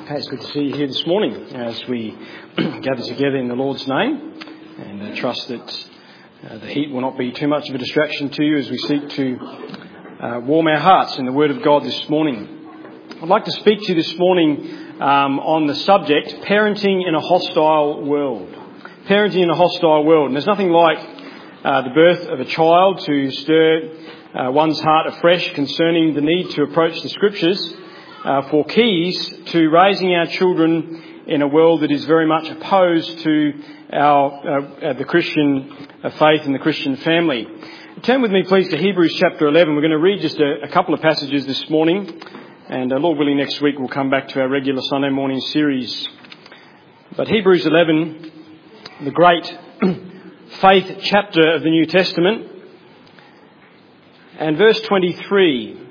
Hey, it's good to see you here this morning as we gather together in the Lord's name, and I trust that the heat will not be too much of a distraction to you as we seek to warm our hearts in the Word of God this morning. I'd like to speak to you this morning on the subject, parenting in a hostile world. Parenting in a hostile world. And there's nothing like the birth of a child to stir one's heart afresh concerning the need to approach the Scriptures for keys to raising our children in a world that is very much opposed to the Christian faith and the Christian family. Turn with me, please, to Hebrews chapter 11. We're going to read just a couple of passages this morning, and Lord willing, next week we'll come back to our regular Sunday morning series. But Hebrews 11, the great faith chapter of the New Testament, and verse 23.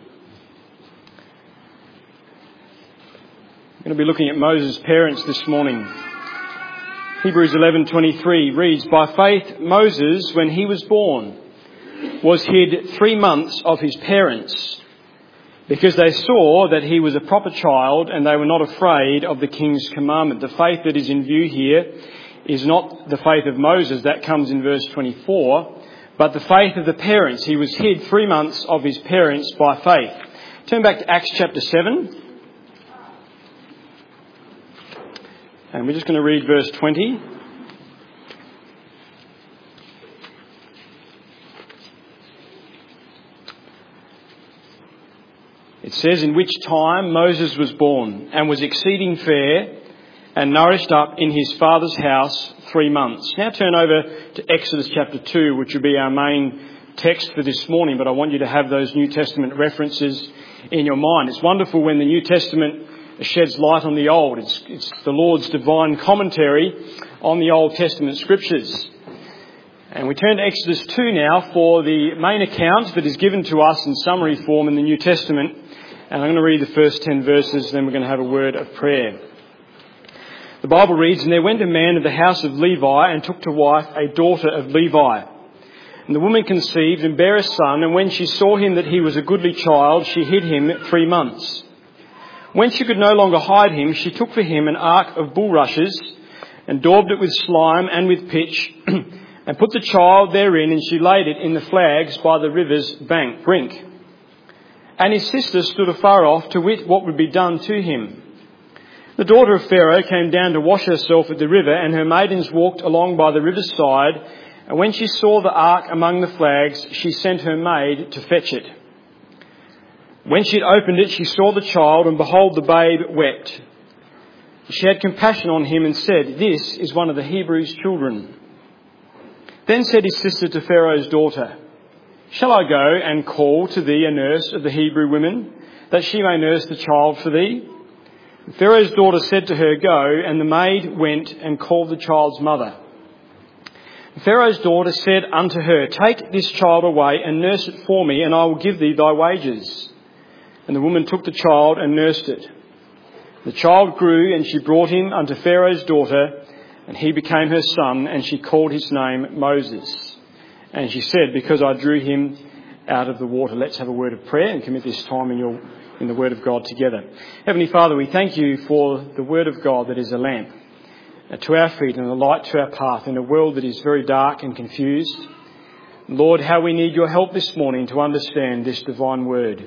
We're going to be looking at Moses' parents this morning. Hebrews 11:23 reads, "By faith Moses, when he was born, was hid 3 months of his parents, because they saw that he was a proper child and they were not afraid of the king's commandment." The faith that is in view here is not the faith of Moses, that comes in verse 24, but the faith of the parents. He was hid 3 months of his parents by faith. Turn back to Acts chapter 7. And we're just going to read verse 20. It says, "In which time Moses was born and was exceeding fair and nourished up in his father's house 3 months." Now turn over to Exodus chapter 2, which will be our main text for this morning, but I want you to have those New Testament references in your mind. It's wonderful when the New Testament sheds light on the Old. It's the Lord's divine commentary on the Old Testament scriptures. And we turn to Exodus 2 now for the main account that is given to us in summary form in the New Testament. And I'm going to read the first 10 verses, then we're going to have a word of prayer. The Bible reads, "And there went a man of the house of Levi and took to wife a daughter of Levi. And the woman conceived and bare a son, and when she saw him that he was a goodly child, she hid him 3 months. When she could no longer hide him, she took for him an ark of bulrushes and daubed it with slime and with pitch and put the child therein, and she laid it in the flags by the river's brink. And his sister stood afar off to wit what would be done to him. The daughter of Pharaoh came down to wash herself at the river, and her maidens walked along by the river's side. And when she saw the ark among the flags, she sent her maid to fetch it. When she had opened it, she saw the child, and behold, the babe wept. She had compassion on him and said, 'This is one of the Hebrews' children.' Then said his sister to Pharaoh's daughter, 'Shall I go and call to thee a nurse of the Hebrew women, that she may nurse the child for thee?' And Pharaoh's daughter said to her, 'Go,' and the maid went and called the child's mother. And Pharaoh's daughter said unto her, 'Take this child away and nurse it for me, and I will give thee thy wages.' And the woman took the child and nursed it. The child grew, and she brought him unto Pharaoh's daughter, and he became her son, and she called his name Moses. And she said, 'Because I drew him out of the water.'" Let's have a word of prayer and commit this time in the Word of God together. Heavenly Father, we thank you for the Word of God that is a lamp to our feet and a light to our path in a world that is very dark and confused. Lord, how we need your help this morning to understand this divine Word.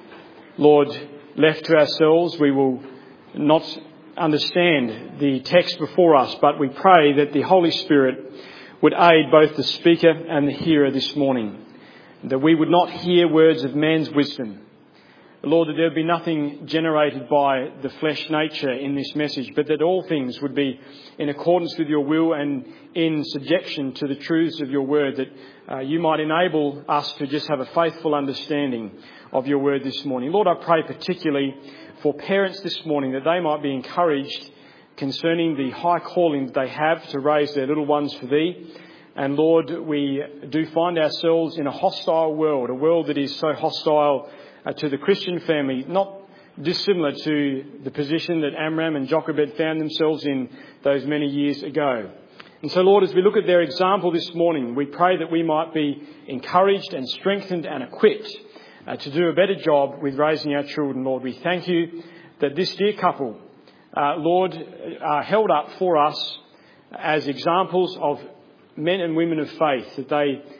Lord, left to ourselves, we will not understand the text before us, but we pray that the Holy Spirit would aid both the speaker and the hearer this morning, that we would not hear words of man's wisdom. Lord, that there would be nothing generated by the flesh nature in this message, but that all things would be in accordance with your will and in subjection to the truths of your word, that you might enable us to just have a faithful understanding of your word this morning. Lord, I pray particularly for parents this morning, that they might be encouraged concerning the high calling that they have to raise their little ones for thee. And Lord, we do find ourselves in a hostile world, a world that is so hostile to the Christian family, not dissimilar to the position that Amram and Jochebed found themselves in those many years ago. And so, Lord, as we look at their example this morning, we pray that we might be encouraged and strengthened and equipped to do a better job with raising our children. Lord, we thank you that this dear couple Lord, are held up for us as examples of men and women of faith, that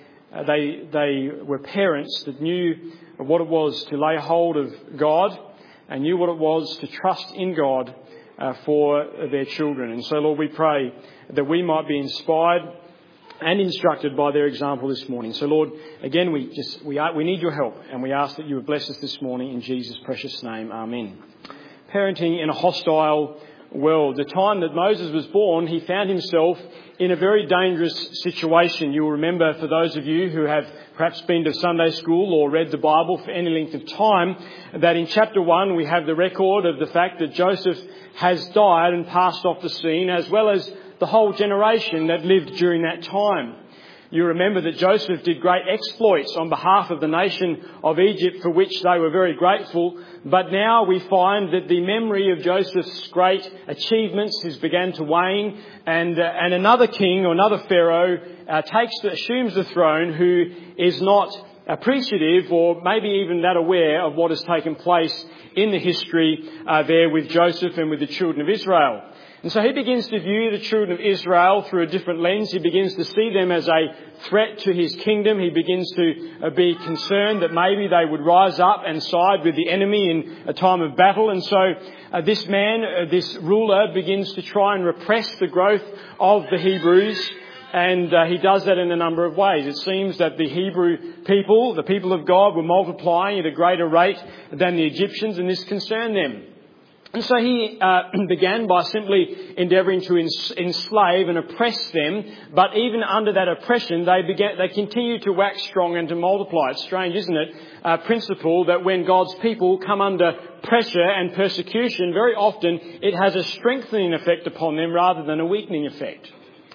they were parents that knew what it was to lay hold of God and knew what it was to trust in God for their children. And so, Lord, we pray that we might be inspired and instructed by their example this morning. So, Lord, again, we need your help, and we ask that you would bless us this morning in Jesus' precious name. Amen. Parenting in a hostile world. The time that Moses was born, he found himself in a very dangerous situation. You'll remember, for those of you who have perhaps been to Sunday school or read the Bible for any length of time, that in chapter 1 we have the record of the fact that Joseph has died and passed off the scene, as well as the whole generation that lived during that time. You remember that Joseph did great exploits on behalf of the nation of Egypt, for which they were very grateful. But now we find that the memory of Joseph's great achievements has begun to wane, and another king or another pharaoh assumes the throne, who is not appreciative or maybe even that aware of what has taken place in the history there with Joseph and with the children of Israel. And so he begins to view the children of Israel through a different lens. He begins to see them as a threat to his kingdom. He begins to be concerned that maybe they would rise up and side with the enemy in a time of battle. And so this man, this ruler, begins to try and repress the growth of the Hebrews. And he does that in a number of ways. It seems that the Hebrew people, the people of God, were multiplying at a greater rate than the Egyptians, and this concerned them. And so he began by simply endeavouring to enslave and oppress them. But even under that oppression, they continued to wax strong and to multiply. It's strange, isn't it? Principle that when God's people come under pressure and persecution, very often it has a strengthening effect upon them rather than a weakening effect.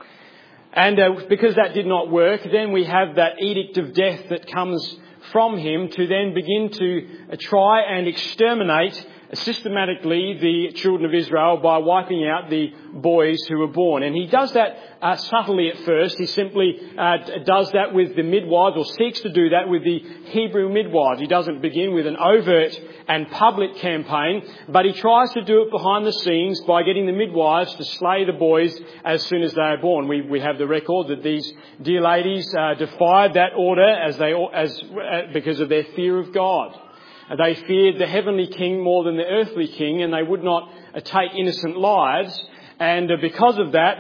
And because that did not work, then we have that edict of death that comes from him to then begin to try and exterminate systematically the children of Israel by wiping out the boys who were born. And he does that subtly at first. He simply does that with the midwives, or seeks to do that with the Hebrew midwives. He doesn't begin with an overt and public campaign, but he tries to do it behind the scenes by getting the midwives to slay the boys as soon as they are born. We have the record that these dear ladies defied that order because of their fear of God. They feared the heavenly king more than the earthly king, and they would not take innocent lives. And because of that,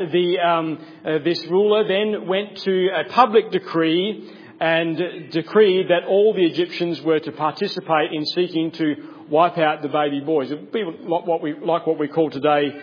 this ruler then went to a public decree and decreed that all the Egyptians were to participate in seeking to wipe out the baby boys. It would be like what we call today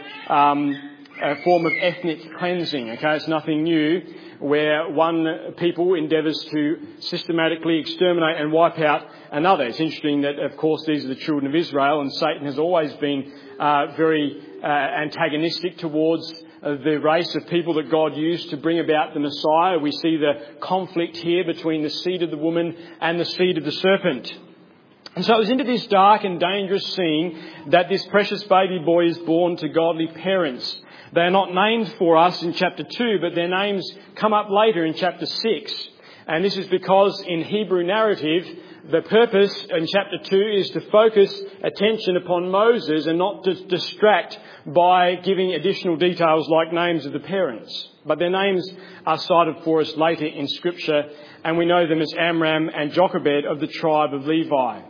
a form of ethnic cleansing. Okay, it's nothing new, where one people endeavours to systematically exterminate and wipe out another. It's interesting that, of course, these are the children of Israel, and Satan has always been very antagonistic towards the race of people that God used to bring about the Messiah. We see the conflict here between the seed of the woman and the seed of the serpent. And so it was into this dark and dangerous scene that this precious baby boy is born to godly parents. They are not named for us in chapter 2, but their names come up later in chapter 6. And this is because in Hebrew narrative, the purpose in chapter 2 is to focus attention upon Moses and not to distract by giving additional details like names of the parents. But their names are cited for us later in Scripture, and we know them as Amram and Jochebed of the tribe of Levi.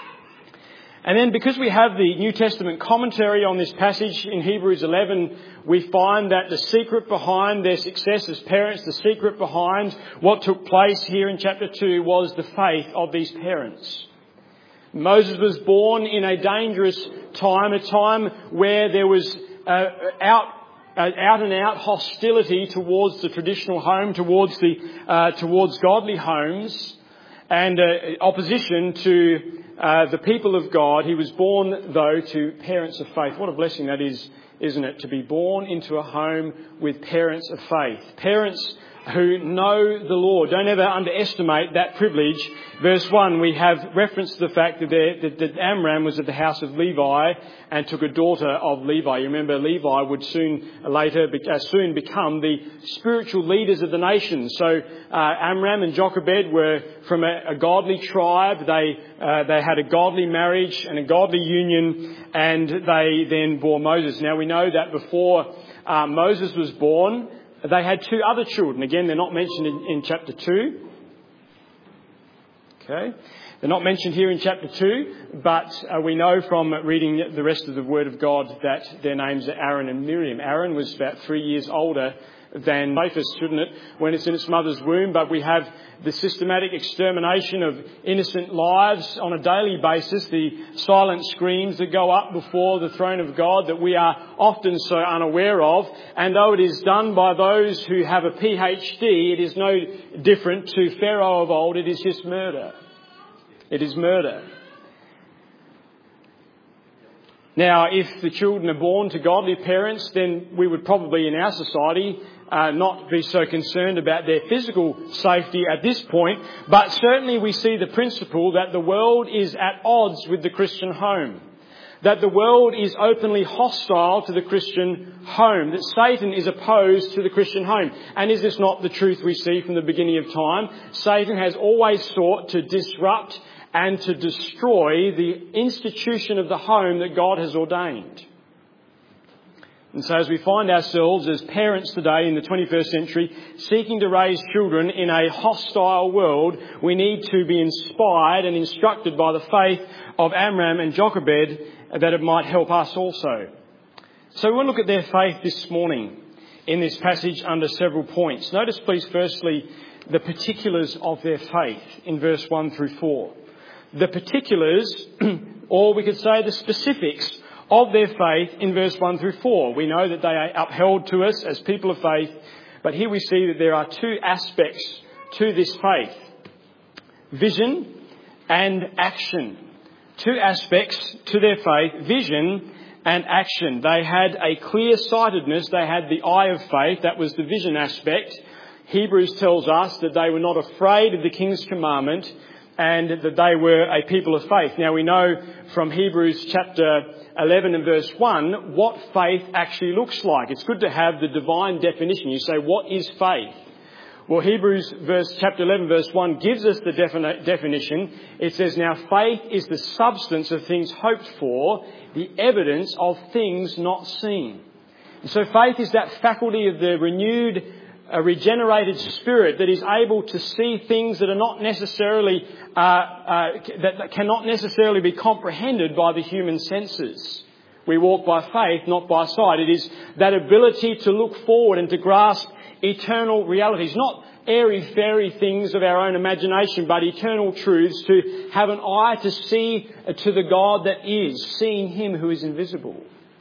And then because we have the New Testament commentary on this passage in Hebrews 11, we find that the secret behind their success as parents, the secret behind what took place here in chapter 2 was the faith of these parents. Moses was born in a dangerous time, a time where there was out and out hostility towards the traditional home, towards godly homes, and opposition to the people of God. He was born, though, to parents of faith. What a blessing that is, isn't it? To be born into a home with parents of faith. Parents who know the Lord. Don't ever underestimate that privilege. Verse 1, we have reference to the fact that Amram was of the house of Levi and took a daughter of Levi. You remember Levi would soon become the spiritual leaders of the nation. So Amram and Jochebed were from a godly tribe. They had a godly marriage and a godly union, and they then bore Moses. Now we know that before Moses was born, they had two other children. Again, they're not mentioned in chapter 2. Okay. They're not mentioned here in chapter 2, but we know from reading the rest of the Word of God that their names are Aaron and Miriam. Aaron was about 3 years older than Japheth, shouldn't it, when it's in its mother's womb, but we have the systematic extermination of innocent lives on a daily basis, the silent screams that go up before the throne of God that we are often so unaware of. And though it is done by those who have a PhD, it is no different to Pharaoh of old. It is just murder. It is murder. Now, if the children are born to godly parents, then we would probably in our society not be so concerned about their physical safety at this point, but certainly we see the principle that the world is at odds with the Christian home, that the world is openly hostile to the Christian home, that Satan is opposed to the Christian home. And is this not the truth we see from the beginning of time? Satan has always sought to disrupt and to destroy the institution of the home that God has ordained. And so as we find ourselves as parents today in the 21st century seeking to raise children in a hostile world, we need to be inspired and instructed by the faith of Amram and Jochebed that it might help us also. So we want to look at their faith this morning in this passage under several points. Notice please firstly the particulars of their faith in verse 1 through 4. The particulars, or we could say the specifics of their faith in verse 1 through 4. We know that they are upheld to us as people of faith, but here we see that there are two aspects to this faith: vision and action. Two aspects to their faith: vision and action. They had a clear-sightedness, they had the eye of faith, that was the vision aspect. Hebrews tells us that they were not afraid of the king's commandment and that they were a people of faith. Now we know from Hebrews chapter 11 and verse 1 what faith actually looks like. It's good to have the divine definition. You say, what is faith? Well, Hebrews chapter 11 verse 1 gives us the definition. It says, now faith is the substance of things hoped for, the evidence of things not seen. And so faith is that faculty of the renewed, regenerated spirit that is able to see things that are not necessarily that cannot necessarily be comprehended by the human senses. We walk by faith, not by sight. It is that ability to look forward and to grasp eternal realities, not airy-fairy things of our own imagination, but eternal truths, to have an eye to see to the God that is, seeing Him who is invisible.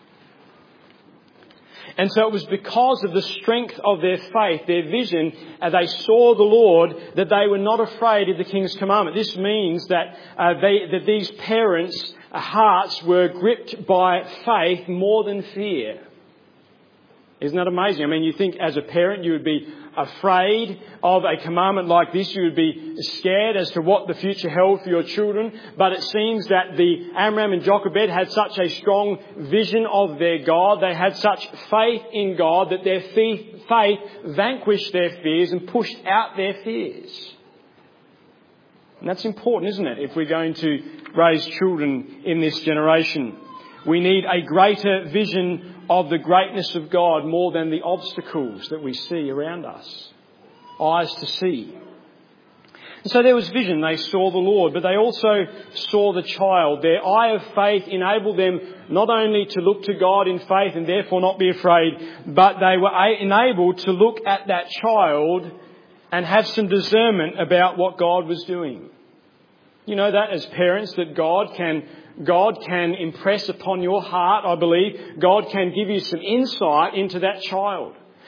And so it was because of the strength of their faith, their vision, they saw the Lord, that they were not afraid of the king's commandment. This means that these parents' hearts were gripped by faith more than fear. Isn't that amazing? I mean, you think as a parent you would be afraid of a commandment like this. You would be scared as to what the future held for your children. But it seems that the Amram and Jochebed had such a strong vision of their God. They had such faith in God that their faith vanquished their fears and pushed out their fears. And that's important, isn't it, if we're going to raise children in this generation? We need a greater vision of the greatness of God more than the obstacles that we see around us. Eyes to see. And so there was vision. They saw the Lord, but they also saw the child. Their eye of faith enabled them not only to look to God in faith and therefore not be afraid, but they were enabled to look at that child and have some discernment about what God was doing. You know that as parents, that God can impress upon your heart, I believe. God can give you some insight into that child.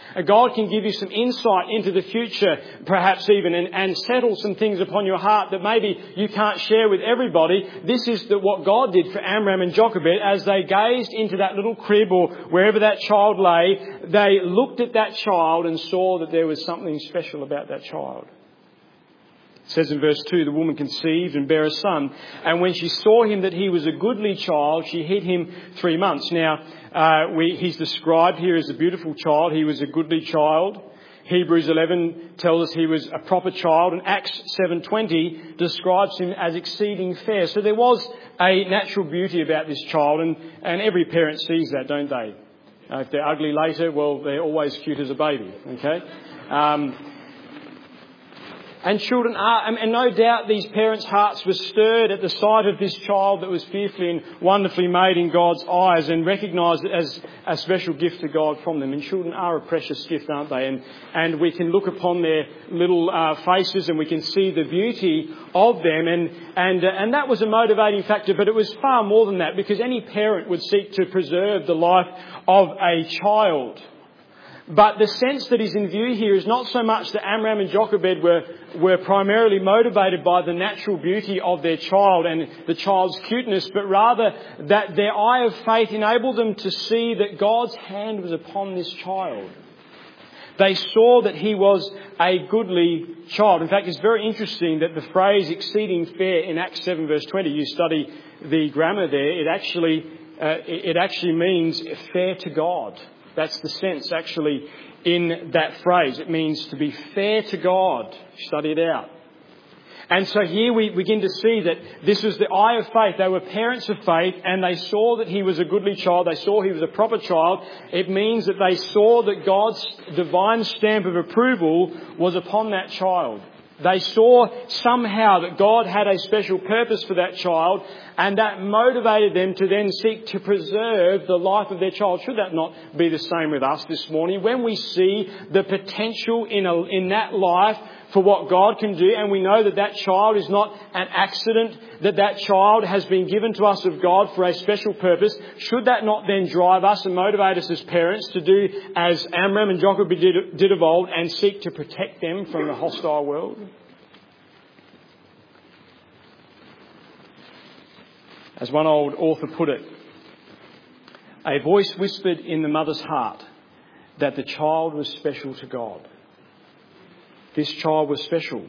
God can give you some insight into the future, perhaps even, and settle some things upon your heart that maybe you can't share with everybody. This is what God did for Amram and Jochebed as they gazed into that little crib or wherever that child lay. They looked at that child and saw that there was something special about that child. It says in verse 2, the woman conceived and bare a son, and when she saw him that he was a goodly child, she hid him 3 months. Now, he's described here as a beautiful child. He was a goodly child. Hebrews 11 tells us he was a proper child, and Acts 7:20 describes him as exceeding fair. So there was a natural beauty about this child, and every parent sees that, don't they? If they're ugly later, well, they're always cute as a baby, okay? And children are, and no doubt these parents' hearts were stirred at the sight of this child that was fearfully and wonderfully made in God's eyes, and recognised it as a special gift to God from them. And children are a precious gift, aren't they? And we can look upon their little faces and we can see the beauty of them. And that was a motivating factor, but it was far more than that, because any parent would seek to preserve the life of a child. But the sense that is in view here is not so much that Amram and Jochebed were primarily motivated by the natural beauty of their child and the child's cuteness, but rather that their eye of faith enabled them to see that God's hand was upon this child. They saw that he was a goodly child. In fact, it's very interesting that the phrase exceeding fair in Acts 7 verse 20, you study the grammar there, it actually means fair to God. That's the sense actually in that phrase. It means to be fair to God. Study it out. And so here we begin to see that this was the eye of faith. They were parents of faith, and they saw that he was a goodly child. They saw he was a proper child. It means that they saw that God's divine stamp of approval was upon that child. They saw somehow that God had a special purpose for that child, and that motivated them to then seek to preserve the life of their child. Should that not be the same with us this morning? When we see the potential in that life for what God can do, and we know that that child is not an accident, that child has been given to us of God for a special purpose, should that not then drive us and motivate us as parents to do as Amram and Jochebed did of old and seek to protect them from the hostile world? As one old author put it, a voice whispered in the mother's heart that the child was special to God. This child was special.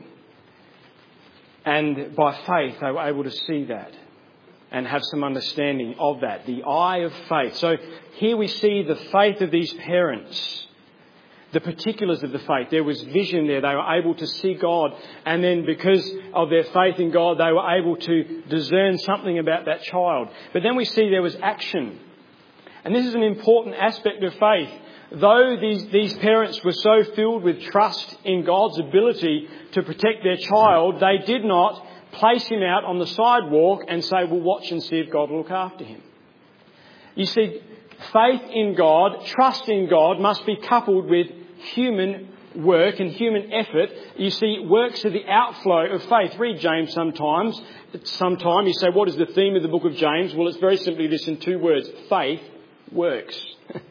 And by faith, they were able to see that and have some understanding of that. The eye of faith. So here we see the faith of these parents. The particulars of the faith. There was vision there. They were able to see God. And then because of their faith in God, they were able to discern something about that child. But then we see there was action. And this is an important aspect of faith. Though these parents were so filled with trust in God's ability to protect their child, they did not place him out on the sidewalk and say, "We'll watch and see if God will look after him." You see, faith in God, trust in God must be coupled with human work and human effort. You see, works are the outflow of faith. Read James sometime. You say, what is the theme of the book of James? Well, it's very simply this in 2 words. Faith works.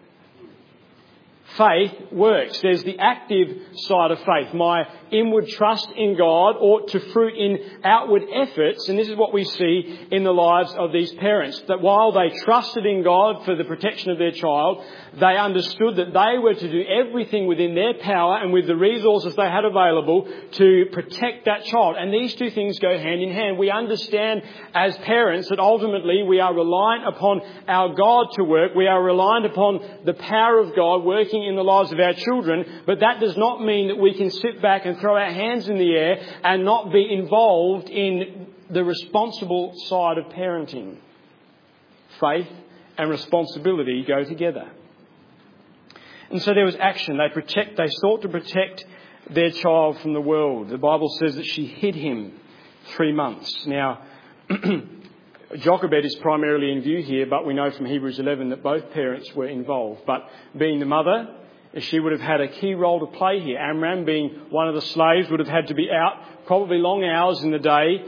Faith works. There's the active side of faith. My inward trust in God ought to fruit in outward efforts. And this is what we see in the lives of these parents. That while they trusted in God for the protection of their child, they understood that they were to do everything within their power and with the resources they had available to protect that child. And these two things go hand in hand. We understand as parents that ultimately we are reliant upon our God to work. We are reliant upon the power of God working in the lives of our children. But that does not mean that we can sit back and throw our hands in the air and not be involved in the responsible side of parenting. Faith and responsibility go together. And so there was action. They sought to protect their child from the world. The Bible says that she hid him 3 months. Now, Jochebed is primarily in view here, but we know from Hebrews 11 that both parents were involved. But being the mother she would have had a key role to play here. Amram, being one of the slaves, would have had to be out probably long hours in the day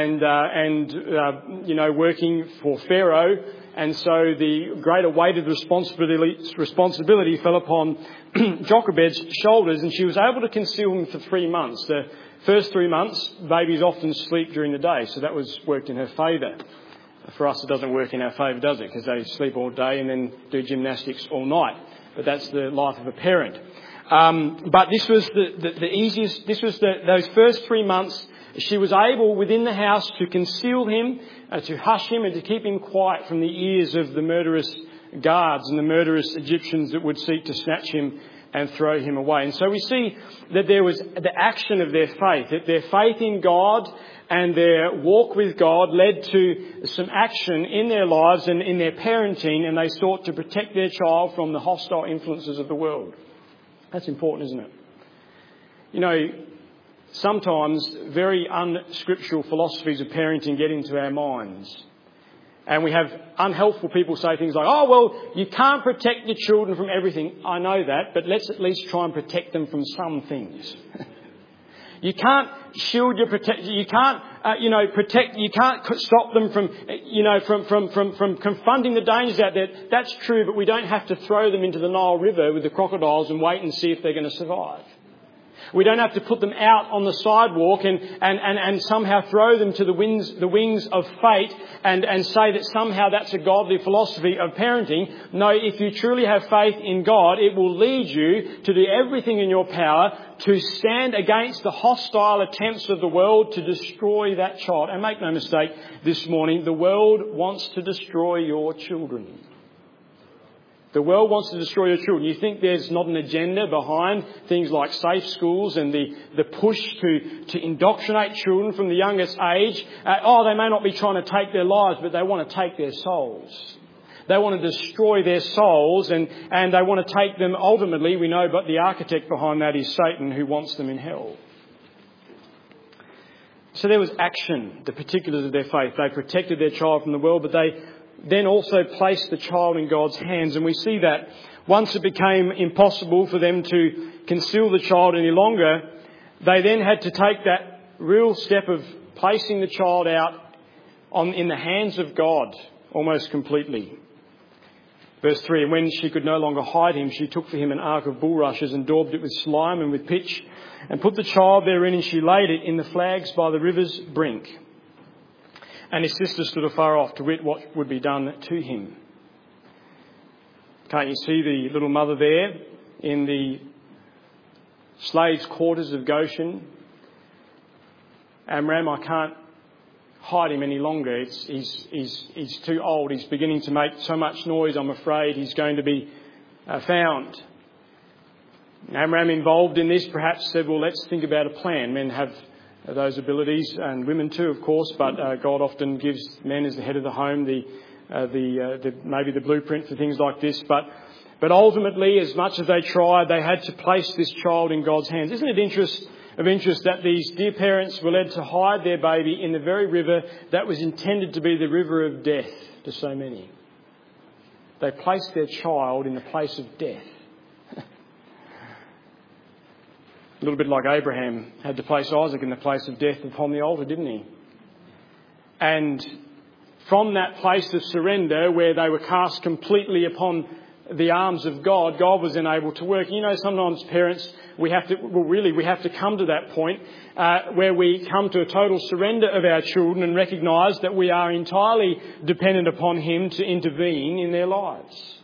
and working for Pharaoh. And so the greater weight of responsibility fell upon Jochebed's shoulders, and she was able to conceal him for 3 months. The first 3 months, babies often sleep during the day, so that worked in her favour. For us, it doesn't work in our favour, does it? Because they sleep all day and then do gymnastics all night. But that's the life of a parent. But this was the easiest. This was those first 3 months. She was able within the house to conceal him, to hush him, and to keep him quiet from the ears of the murderous guards and the murderous Egyptians that would seek to snatch him and throw him away. And so we see that there was the action of their faith, that their faith in God and their walk with God led to some action in their lives and in their parenting, and they sought to protect their child from the hostile influences of the world. That's important, isn't it? Sometimes very unscriptural philosophies of parenting get into our minds. And we have unhelpful people say things like, oh, well, you can't protect your children from everything. I know that, but let's at least try and protect them from some things. You can't shield your protect. You can't, protect. You can't stop them from, from confronting the dangers out there. That's true, but we don't have to throw them into the Nile River with the crocodiles and wait and see if they're going to survive. We don't have to put them out on the sidewalk and somehow throw them to the wings of fate and say that somehow that's a godly philosophy of parenting. No, if you truly have faith in God, it will lead you to do everything in your power to stand against the hostile attempts of the world to destroy that child. And make no mistake, this morning, the world wants to destroy your children. The world wants to destroy your children. You think there's not an agenda behind things like safe schools and the push to indoctrinate children from the youngest age? They may not be trying to take their lives, but they want to take their souls. They want to destroy their souls and they want to take them ultimately. We know, but the architect behind that is Satan, who wants them in hell. So there was action, the particulars of their faith. They protected their child from the world, but they then also placed the child in God's hands. And we see that once it became impossible for them to conceal the child any longer, they then had to take that real step of placing the child out in the hands of God almost completely. Verse 3, and when she could no longer hide him, she took for him an ark of bulrushes and daubed it with slime and with pitch and put the child therein, and she laid it in the flags by the river's brink. And his sister stood afar off to wit what would be done to him. Can't you see the little mother there in the slaves' quarters of Goshen? Amram, I can't hide him any longer. He's too old. He's beginning to make so much noise. I'm afraid he's going to be found. Amram, involved in this, perhaps said, well, let's think about a plan. Men have those abilities, and women too, of course, but God often gives men as the head of the home maybe the blueprint for things like this. But ultimately, as much as they tried, they had to place this child in God's hands. Isn't it of interest that these dear parents were led to hide their baby in the very river that was intended to be the river of death to so many? They placed their child in the place of death. A little bit like Abraham had to place Isaac in the place of death upon the altar, didn't he? And from that place of surrender, where they were cast completely upon the arms of God, God was then able to work. Sometimes parents, we have to come to that point where we come to a total surrender of our children and recognise that we are entirely dependent upon Him to intervene in their lives.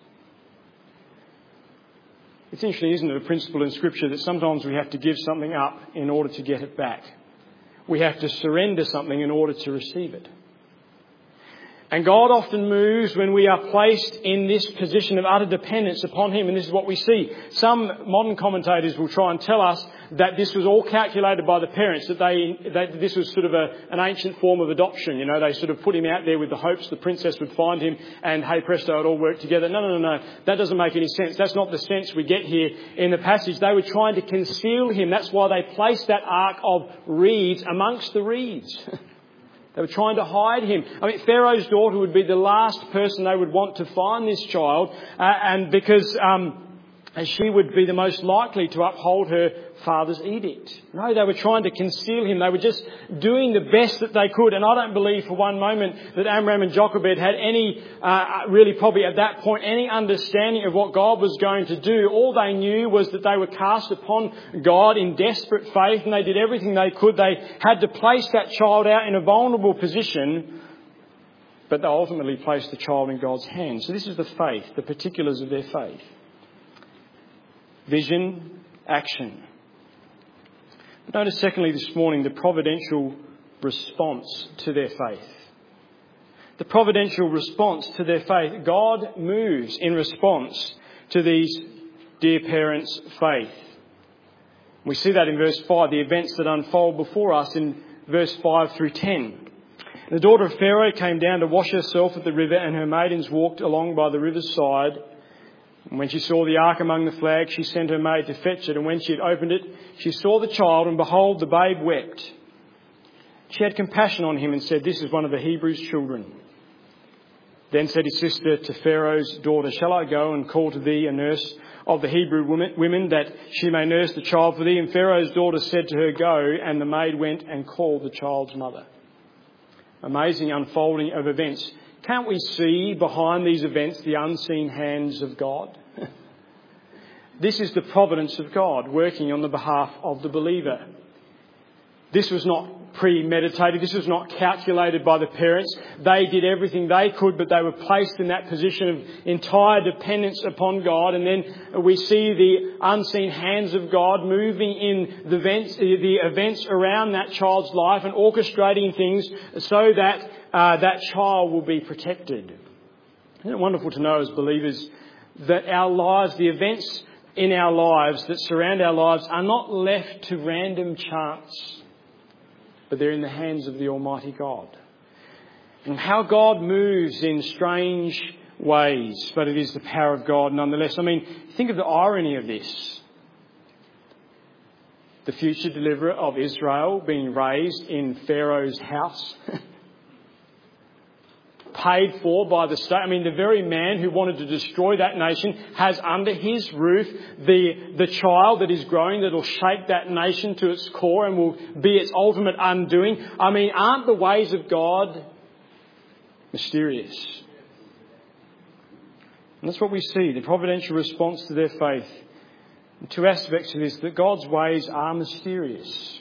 It's interesting, isn't it, a principle in Scripture that sometimes we have to give something up in order to get it back. We have to surrender something in order to receive it. And God often moves when we are placed in this position of utter dependence upon Him. And this is what we see. Some modern commentators will try and tell us that this was all calculated by the parents, that this was sort of an ancient form of adoption. They sort of put him out there with the hopes the princess would find him and, hey presto, it all worked together. No. That doesn't make any sense. That's not the sense we get here in the passage. They were trying to conceal him. That's why they placed that ark of reeds amongst the reeds. They were trying to hide him. Pharaoh's daughter would be the last person they would want to find this child, and because and she would be the most likely to uphold her father's edict. No, they were trying to conceal him. They were just doing the best that they could. And I don't believe for one moment that Amram and Jochebed had any, really probably at that point, any understanding of what God was going to do. All they knew was that they were cast upon God in desperate faith, and they did everything they could. They had to place that child out in a vulnerable position, but they ultimately placed the child in God's hands. So this is the faith, the particulars of their faith. Vision, action. But notice secondly this morning the providential response to their faith. The providential response to their faith. God moves in response to these dear parents' faith. We see that in verse 5, the events that unfold before us in verse 5 through 10. The daughter of Pharaoh came down to wash herself at the river, and her maidens walked along by the river's side. And when she saw the ark among the flags, she sent her maid to fetch it. And when she had opened it, she saw the child, and behold, the babe wept. She had compassion on him and said, "This is one of the Hebrews' children." Then said his sister to Pharaoh's daughter, "Shall I go and call to thee a nurse of the Hebrew women, that she may nurse the child for thee?" And Pharaoh's daughter said to her, "Go." And the maid went and called the child's mother. Amazing unfolding of events. Can't we see behind these events the unseen hands of God? This is the providence of God working on the behalf of the believer. This was not premeditated. This was not calculated by the parents. They did everything they could, but they were placed in that position of entire dependence upon God. And then we see the unseen hands of God moving in the events around that child's life and orchestrating things so that that child will be protected. Isn't it wonderful to know as believers that our lives, the events in our lives that surround our lives, are not left to random chance, but they're in the hands of the Almighty God. And how God moves in strange ways, but it is the power of God nonetheless. I mean, think of the irony of this. The future deliverer of Israel being raised in Pharaoh's house. Paid for by the state. I mean, the very man who wanted to destroy that nation has under his roof the child that is growing that will shake that nation to its core and will be its ultimate undoing. I mean, aren't the ways of God mysterious? And that's what we see, the providential response to their faith. And two aspects of this, that God's ways are mysterious.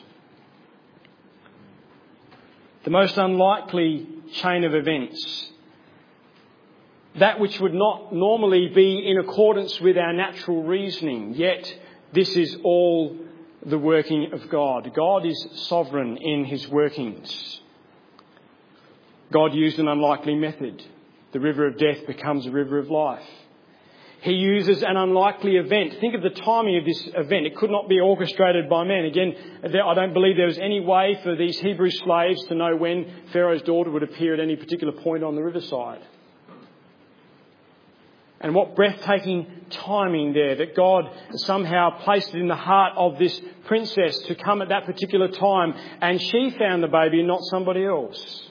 The most unlikely chain of events, that which would not normally be in accordance with our natural reasoning, yet this is all the working of God. God is sovereign in his workings. God used an unlikely method. The river of death becomes a river of life. He uses an unlikely event. Think of the timing of this event. It could not be orchestrated by man. Again, I don't believe there was any way for these Hebrew slaves to know when Pharaoh's daughter would appear at any particular point on the riverside. And what breathtaking timing there, that God somehow placed it in the heart of this princess to come at that particular time, and she found the baby and not somebody else.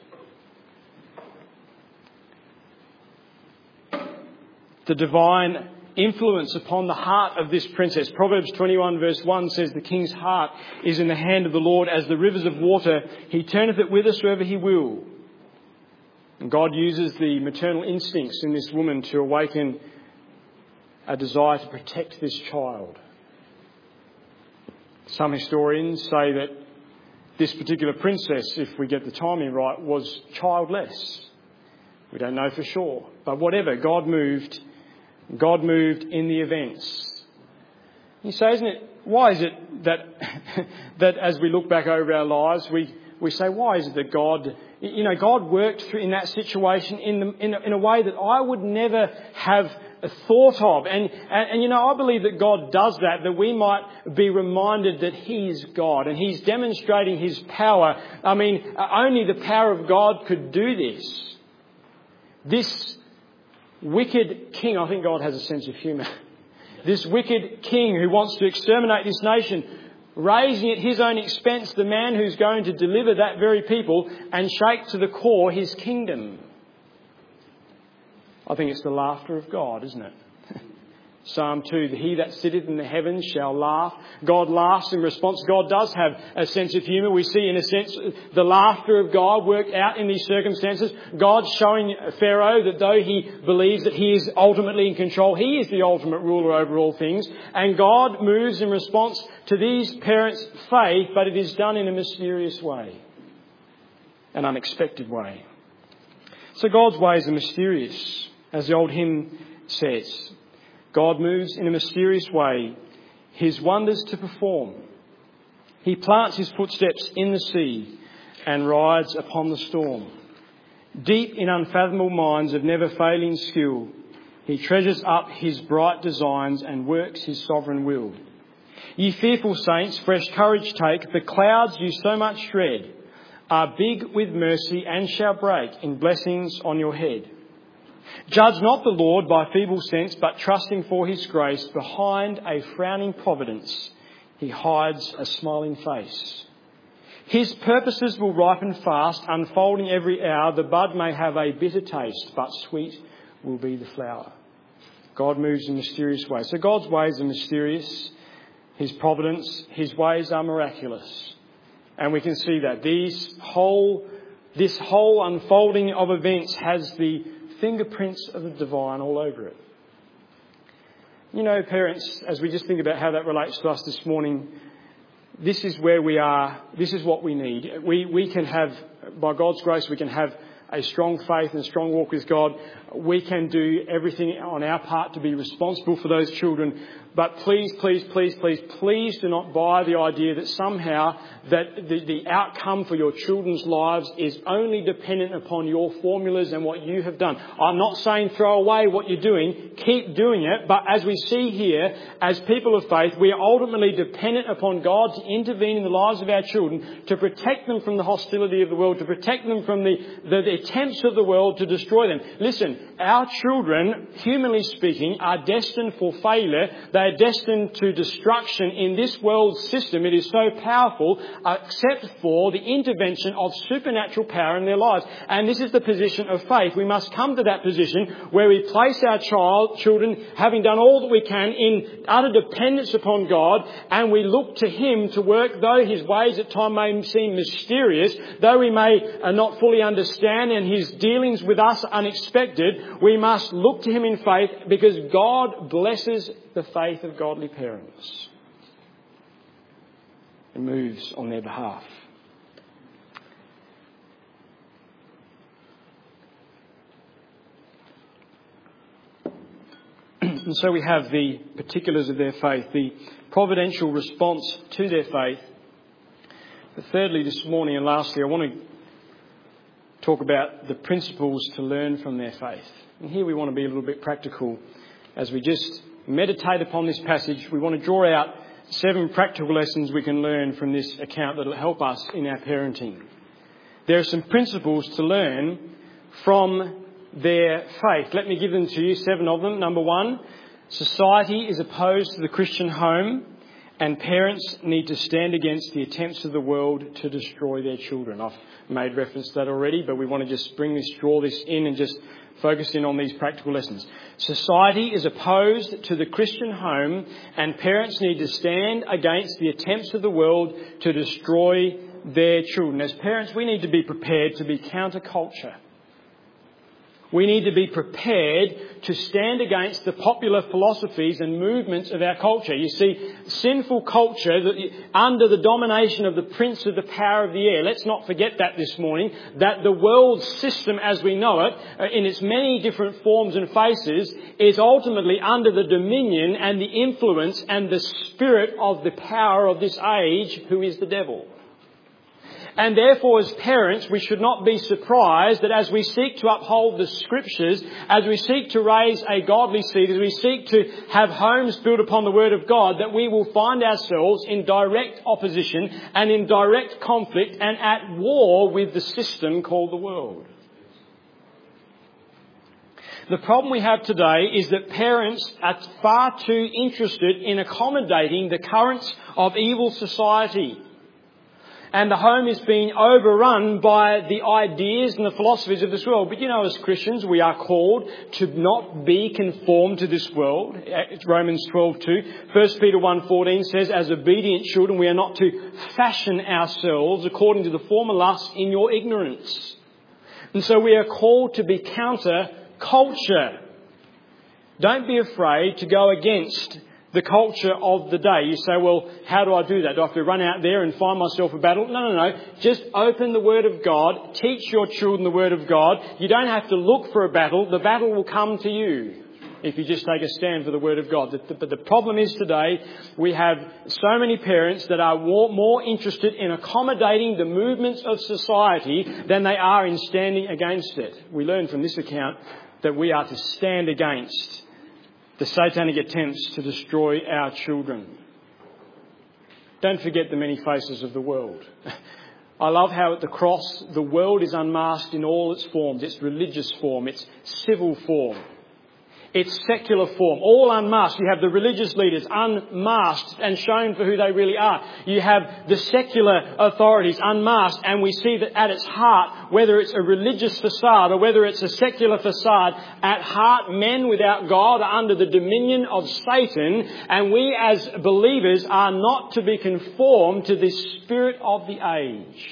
The divine influence upon the heart of this princess. Proverbs 21 verse 1 says, "The king's heart is in the hand of the Lord as the rivers of water. He turneth it whithersoever he will." And God uses the maternal instincts in this woman to awaken a desire to protect this child. Some historians say that this particular princess, if we get the timing right, was childless. We don't know for sure. But whatever, God moved in the events. You say, isn't it? Why is it that that as we look back over our lives, we say, why is it that God worked through in that situation in a way that I would never have thought of, and I believe that God does that we might be reminded that He is God and He's demonstrating His power. I mean, only the power of God could do this. This wicked king, I think God has a sense of humour. This wicked king who wants to exterminate this nation, raising at his own expense the man who's going to deliver that very people and shake to the core his kingdom. I think it's the laughter of God, isn't it? Psalm 2, he that sitteth in the heavens shall laugh. God laughs in response. God does have a sense of humour. We see, in a sense, the laughter of God worked out in these circumstances. God showing Pharaoh that though he believes that he is ultimately in control, he is the ultimate ruler over all things. And God moves in response to these parents' faith, but it is done in a mysterious way, an unexpected way. So God's ways are mysterious, as the old hymn says. God moves in a mysterious way, his wonders to perform. He plants his footsteps in the sea and rides upon the storm. Deep in unfathomable minds of never failing skill, he treasures up his bright designs and works his sovereign will. Ye fearful saints, fresh courage take. The clouds you so much dread are big with mercy and shall break in blessings on your head. Judge not the Lord by feeble sense, but trusting for his grace, behind a frowning providence he hides a smiling face. His purposes will ripen fast, unfolding every hour. The bud may have a bitter taste, but sweet will be the flower. God moves in mysterious ways. So God's ways are mysterious. His providence, his ways are miraculous. And we can see that this whole unfolding of events has the fingerprints of the divine all over it. You know, parents, as we just think about how that relates to us this morning, this is where we are. This is what we need. We can have, by God's grace, we can have a strong faith and a strong walk with God. We can do everything on our part to be responsible for those children. But please do not buy the idea that somehow that the outcome for your children's lives is only dependent upon your formulas and what you have done. I'm not saying throw away what you're doing. Keep doing it. But as we see here, as people of faith, we are ultimately dependent upon God to intervene in the lives of our children, to protect them from the hostility of the world, to protect them from the attempts of the world to destroy them. Listen, our children, humanly speaking, are destined for failure. They are destined to destruction in this world system. It is so powerful, except for the intervention of supernatural power in their lives. And this is the position of faith. We must come to that position where we place our children, having done all that we can, in utter dependence upon God, and we look to him to work, though his ways at times may seem mysterious, though we may not fully understand and his dealings with us unexpected. We must look to him in faith, because God blesses the faith of godly parents and moves on their behalf. And so we have the particulars of their faith, the providential response to their faith. But thirdly, this morning and lastly, I want to talk about the principles to learn from their faith. And here we want to be a little bit practical. As we just meditate upon this passage, we want to draw out 7 practical lessons we can learn from this account that will help us in our parenting. There are some principles to learn from their faith. Let me give them to you, 7 of them. Number 1, society is opposed to the Christian home, and parents need to stand against the attempts of the world to destroy their children. I've made reference to that already, but we want to just draw this in and just focus in on these practical lessons. Society is opposed to the Christian home, and parents need to stand against the attempts of the world to destroy their children. As parents, we need to be prepared to be counterculture. We need to be prepared to stand against the popular philosophies and movements of our culture. You see, sinful culture under the domination of the prince of the power of the air. Let's not forget that this morning, that the world system as we know it, in its many different forms and faces, is ultimately under the dominion and the influence and the spirit of the power of this age, who is the devil. And therefore, as parents, we should not be surprised that as we seek to uphold the Scriptures, as we seek to raise a godly seed, as we seek to have homes built upon the Word of God, that we will find ourselves in direct opposition and in direct conflict and at war with the system called the world. The problem we have today is that parents are far too interested in accommodating the currents of evil society. And the home is being overrun by the ideas and the philosophies of this world. But as Christians, we are called to not be conformed to this world. Romans 12:2. 1 Peter 1:14 says, as obedient children, we are not to fashion ourselves according to the former lusts in your ignorance. And so we are called to be counter-culture. Don't be afraid to go against the culture of the day. You say, well, how do I do that? Do I have to run out there and find myself a battle? No. Just open the Word of God. Teach your children the Word of God. You don't have to look for a battle. The battle will come to you if you just take a stand for the Word of God. But the problem is today we have so many parents that are more interested in accommodating the movements of society than they are in standing against it. We learn from this account that we are to stand against the satanic attempts to destroy our children. Don't forget the many faces of the world. I love how at the cross the world is unmasked in all its forms. Its religious form, its civil form, its secular form, all unmasked. You have the religious leaders unmasked and shown for who they really are. You have the secular authorities unmasked, and we see that at its heart, whether it's a religious facade or whether it's a secular facade, at heart men without God are under the dominion of Satan, and we as believers are not to be conformed to this spirit of the age.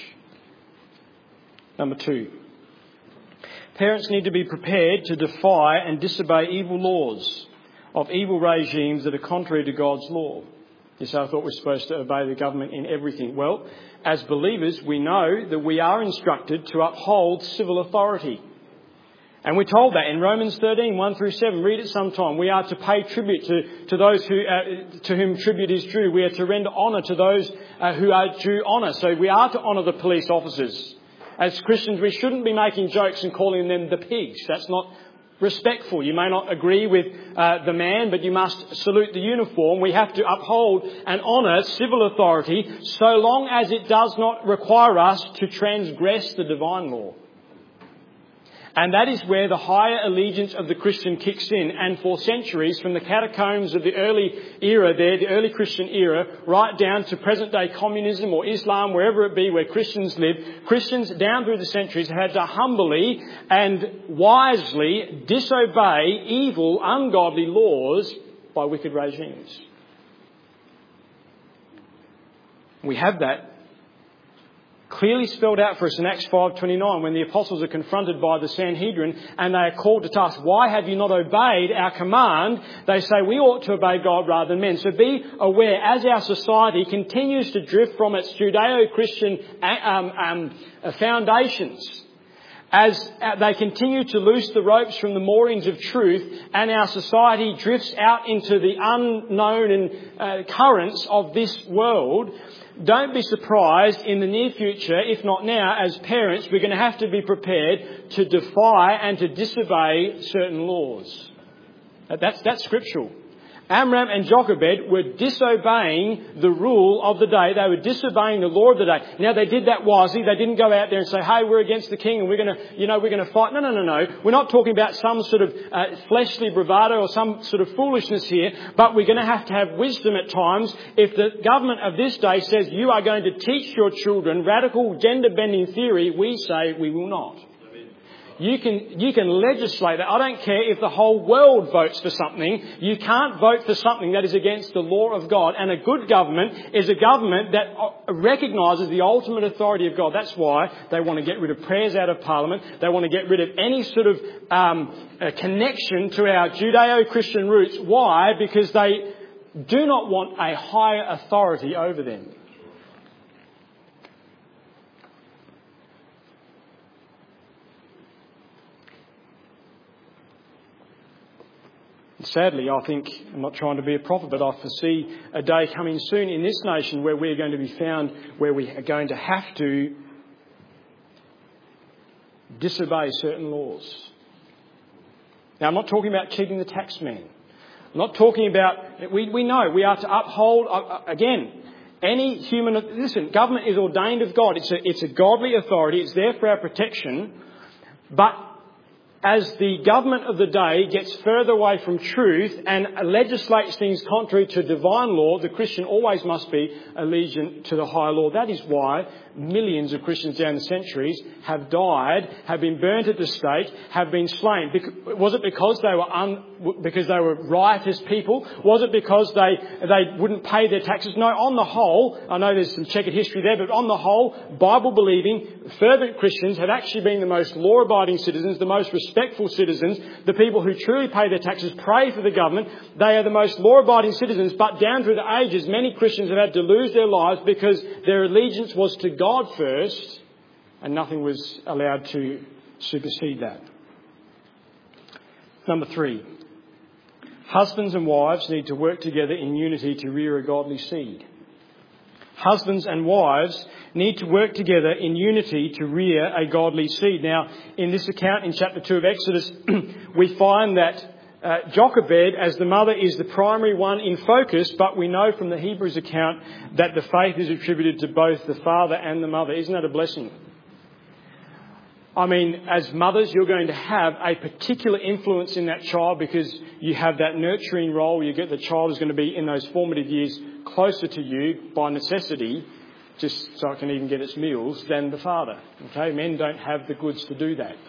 Number 2. Parents need to be prepared to defy and disobey evil laws of evil regimes that are contrary to God's law. Yes, I thought we're supposed to obey the government in everything. Well, as believers, we know that we are instructed to uphold civil authority. And we're told that in Romans 13, 1-7. Read it sometime. We are to pay tribute to those to whom tribute is due. We are to render honour to those who are due honour. So we are to honour the police officers. As Christians, we shouldn't be making jokes and calling them the pigs. That's not respectful. You may not agree with the man, but you must salute the uniform. We have to uphold and honour civil authority so long as it does not require us to transgress the divine law. And that is where the higher allegiance of the Christian kicks in. And for centuries, from the catacombs of the early era there, the early Christian era, right down to present day communism or Islam, wherever it be where Christians live, Christians down through the centuries had to humbly and wisely disobey evil, ungodly laws by wicked regimes. We have that clearly spelled out for us in Acts 5:29 when the apostles are confronted by the Sanhedrin and they are called to task. Why have you not obeyed our command? They say we ought to obey God rather than men. So be aware, as our society continues to drift from its Judeo-Christian foundations, as they continue to loose the ropes from the moorings of truth and our society drifts out into the unknown and currents of this world, don't be surprised in the near future, if not now, as parents, we're going to have to be prepared to defy and to disobey certain laws. That's scriptural. Amram and Jochebed were disobeying the rule of the day. They were disobeying the law of the day. Now, they did that wisely. They didn't go out there and say, hey, we're against the king and we're going to fight. No. We're not talking about some sort of fleshly bravado or some sort of foolishness here, but we're going to have wisdom at times. If the government of this day says you are going to teach your children radical gender-bending theory, we say we will not. You can legislate that. I don't care if the whole world votes for something. You can't vote for something that is against the law of God. And a good government is a government that recognises the ultimate authority of God. That's why they want to get rid of prayers out of Parliament. They want to get rid of any sort of connection to our Judeo-Christian roots. Why? Because they do not want a higher authority over them. Sadly, I think, I'm not trying to be a prophet, but I foresee a day coming soon in this nation where we're going to be found, where we are going to have to disobey certain laws. Now, I'm not talking about cheating the tax man. I'm not talking about, we know we are to uphold, again, any human, listen, government is ordained of God. It's a godly authority. It's there for our protection. But as the government of the day gets further away from truth and legislates things contrary to divine law, the Christian always must be allegiant to the higher law. That is why millions of Christians down the centuries have died, have been burnt at the stake, have been slain. Was it because they were riotous people? Was it because they wouldn't pay their taxes? No, on the whole, I know there's some checkered history there, but on the whole, Bible-believing, fervent Christians have actually been the most law-abiding citizens, the most respectful citizens, the people who truly pay their taxes, pray for the government. They are the most law-abiding citizens, but down through the ages, many Christians have had to lose their lives because their allegiance was to God first, and nothing was allowed to supersede that. Number 3, husbands and wives need to work together in unity to rear a godly seed. Husbands and wives need to work together in unity to rear a godly seed. Now, in this account in chapter 2 of Exodus, we find that Jochebed, as the mother, is the primary one in focus, but we know from the Hebrews account that the faith is attributed to both the father and the mother. Isn't that a blessing? I mean, as mothers, you're going to have a particular influence in that child because you have that nurturing role. You get the child is going to be in those formative years closer to you by necessity, just so it can even get its meals, than the father. Okay, men don't have the goods to do that.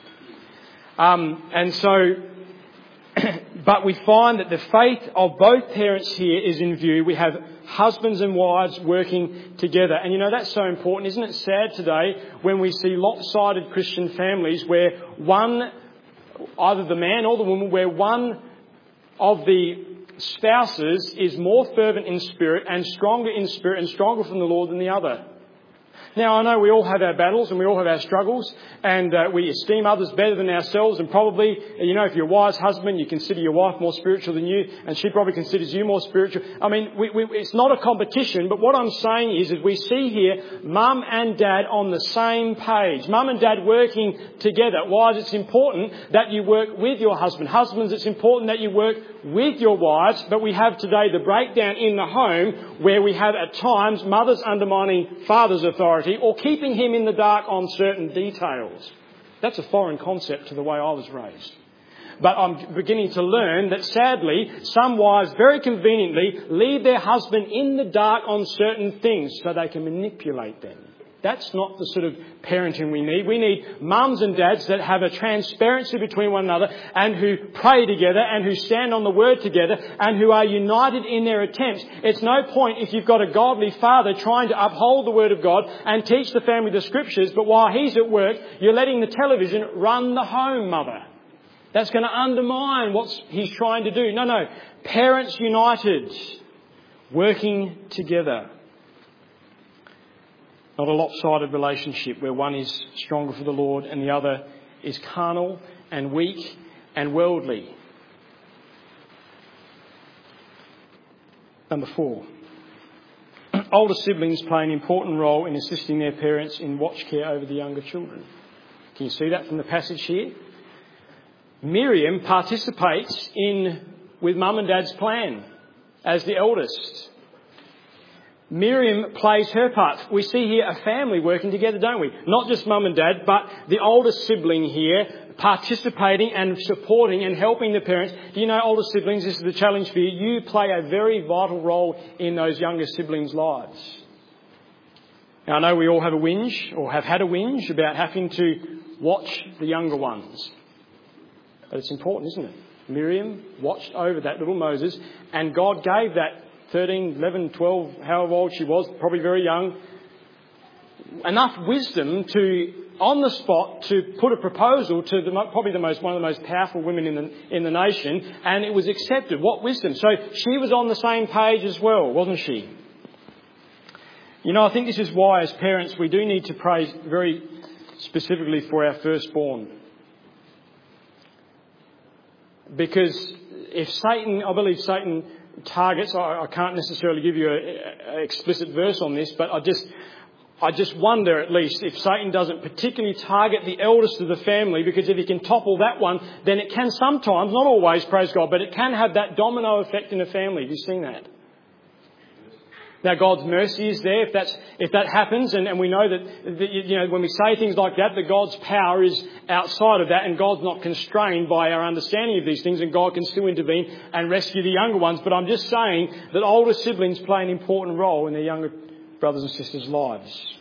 But we find that the faith of both parents here is in view. We have husbands and wives working together. And you know, that's so important. Isn't it sad today when we see lopsided Christian families where one, either the man or the woman, where one of the spouses is more fervent in spirit and stronger from the Lord than the other. Now, I know we all have our battles and we all have our struggles, and we esteem others better than ourselves, and probably, you know, if you're a wise husband, you consider your wife more spiritual than you, and she probably considers you more spiritual. I mean, it's not a competition, but what I'm saying is we see here mum and dad on the same page. Mum and dad working together. Wives, it's important that you work with your husband. Husbands, it's important that you work with your wives, but we have today the breakdown in the home where we have at times mothers undermining father's authority or keeping him in the dark on certain details. That's a foreign concept to the way I was raised. But I'm beginning to learn that sadly, some wives very conveniently leave their husband in the dark on certain things so they can manipulate them. That's not the sort of parenting we need. We need mums and dads that have a transparency between one another and who pray together and who stand on the word together and who are united in their attempts. It's no point if you've got a godly father trying to uphold the word of God and teach the family the scriptures, but while he's at work, you're letting the television run the home, mother. That's going to undermine what he's trying to do. No. Parents united, working together. Not a lopsided relationship where one is stronger for the Lord and the other is carnal and weak and worldly. Number 4. Older siblings play an important role in assisting their parents in watch care over the younger children. Can you see that from the passage here? Miriam participates with mum and dad's plan as the eldest. Miriam plays her part. We see here a family working together, don't we? Not just mum and dad, but the older sibling here participating and supporting and helping the parents. Do you know, older siblings, this is the challenge for you. You play a very vital role in those younger siblings' lives. Now, I know we all have a whinge or have had a whinge about having to watch the younger ones. But it's important, isn't it? Miriam watched over that little Moses, and God gave that 13, 11, 12, however old she was, probably very young, enough wisdom to, on the spot, to put a proposal to one of the most powerful women in the nation, and it was accepted. What wisdom! So she was on the same page as well, wasn't she? You know, I think this is why, as parents, we do need to pray very specifically for our firstborn. Because I believe Satan targets, I can't necessarily give you an explicit verse on this, but I just wonder at least if Satan doesn't particularly target the eldest of the family, because if he can topple that one, then it can sometimes, not always, praise God, but it can have that domino effect in a family. Have you seen that? Now, God's mercy is there if that happens, and we know that when we say things like that God's power is outside of that, and God's not constrained by our understanding of these things, and God can still intervene and rescue the younger ones. But I'm just saying that older siblings play an important role in their younger brothers and sisters' lives.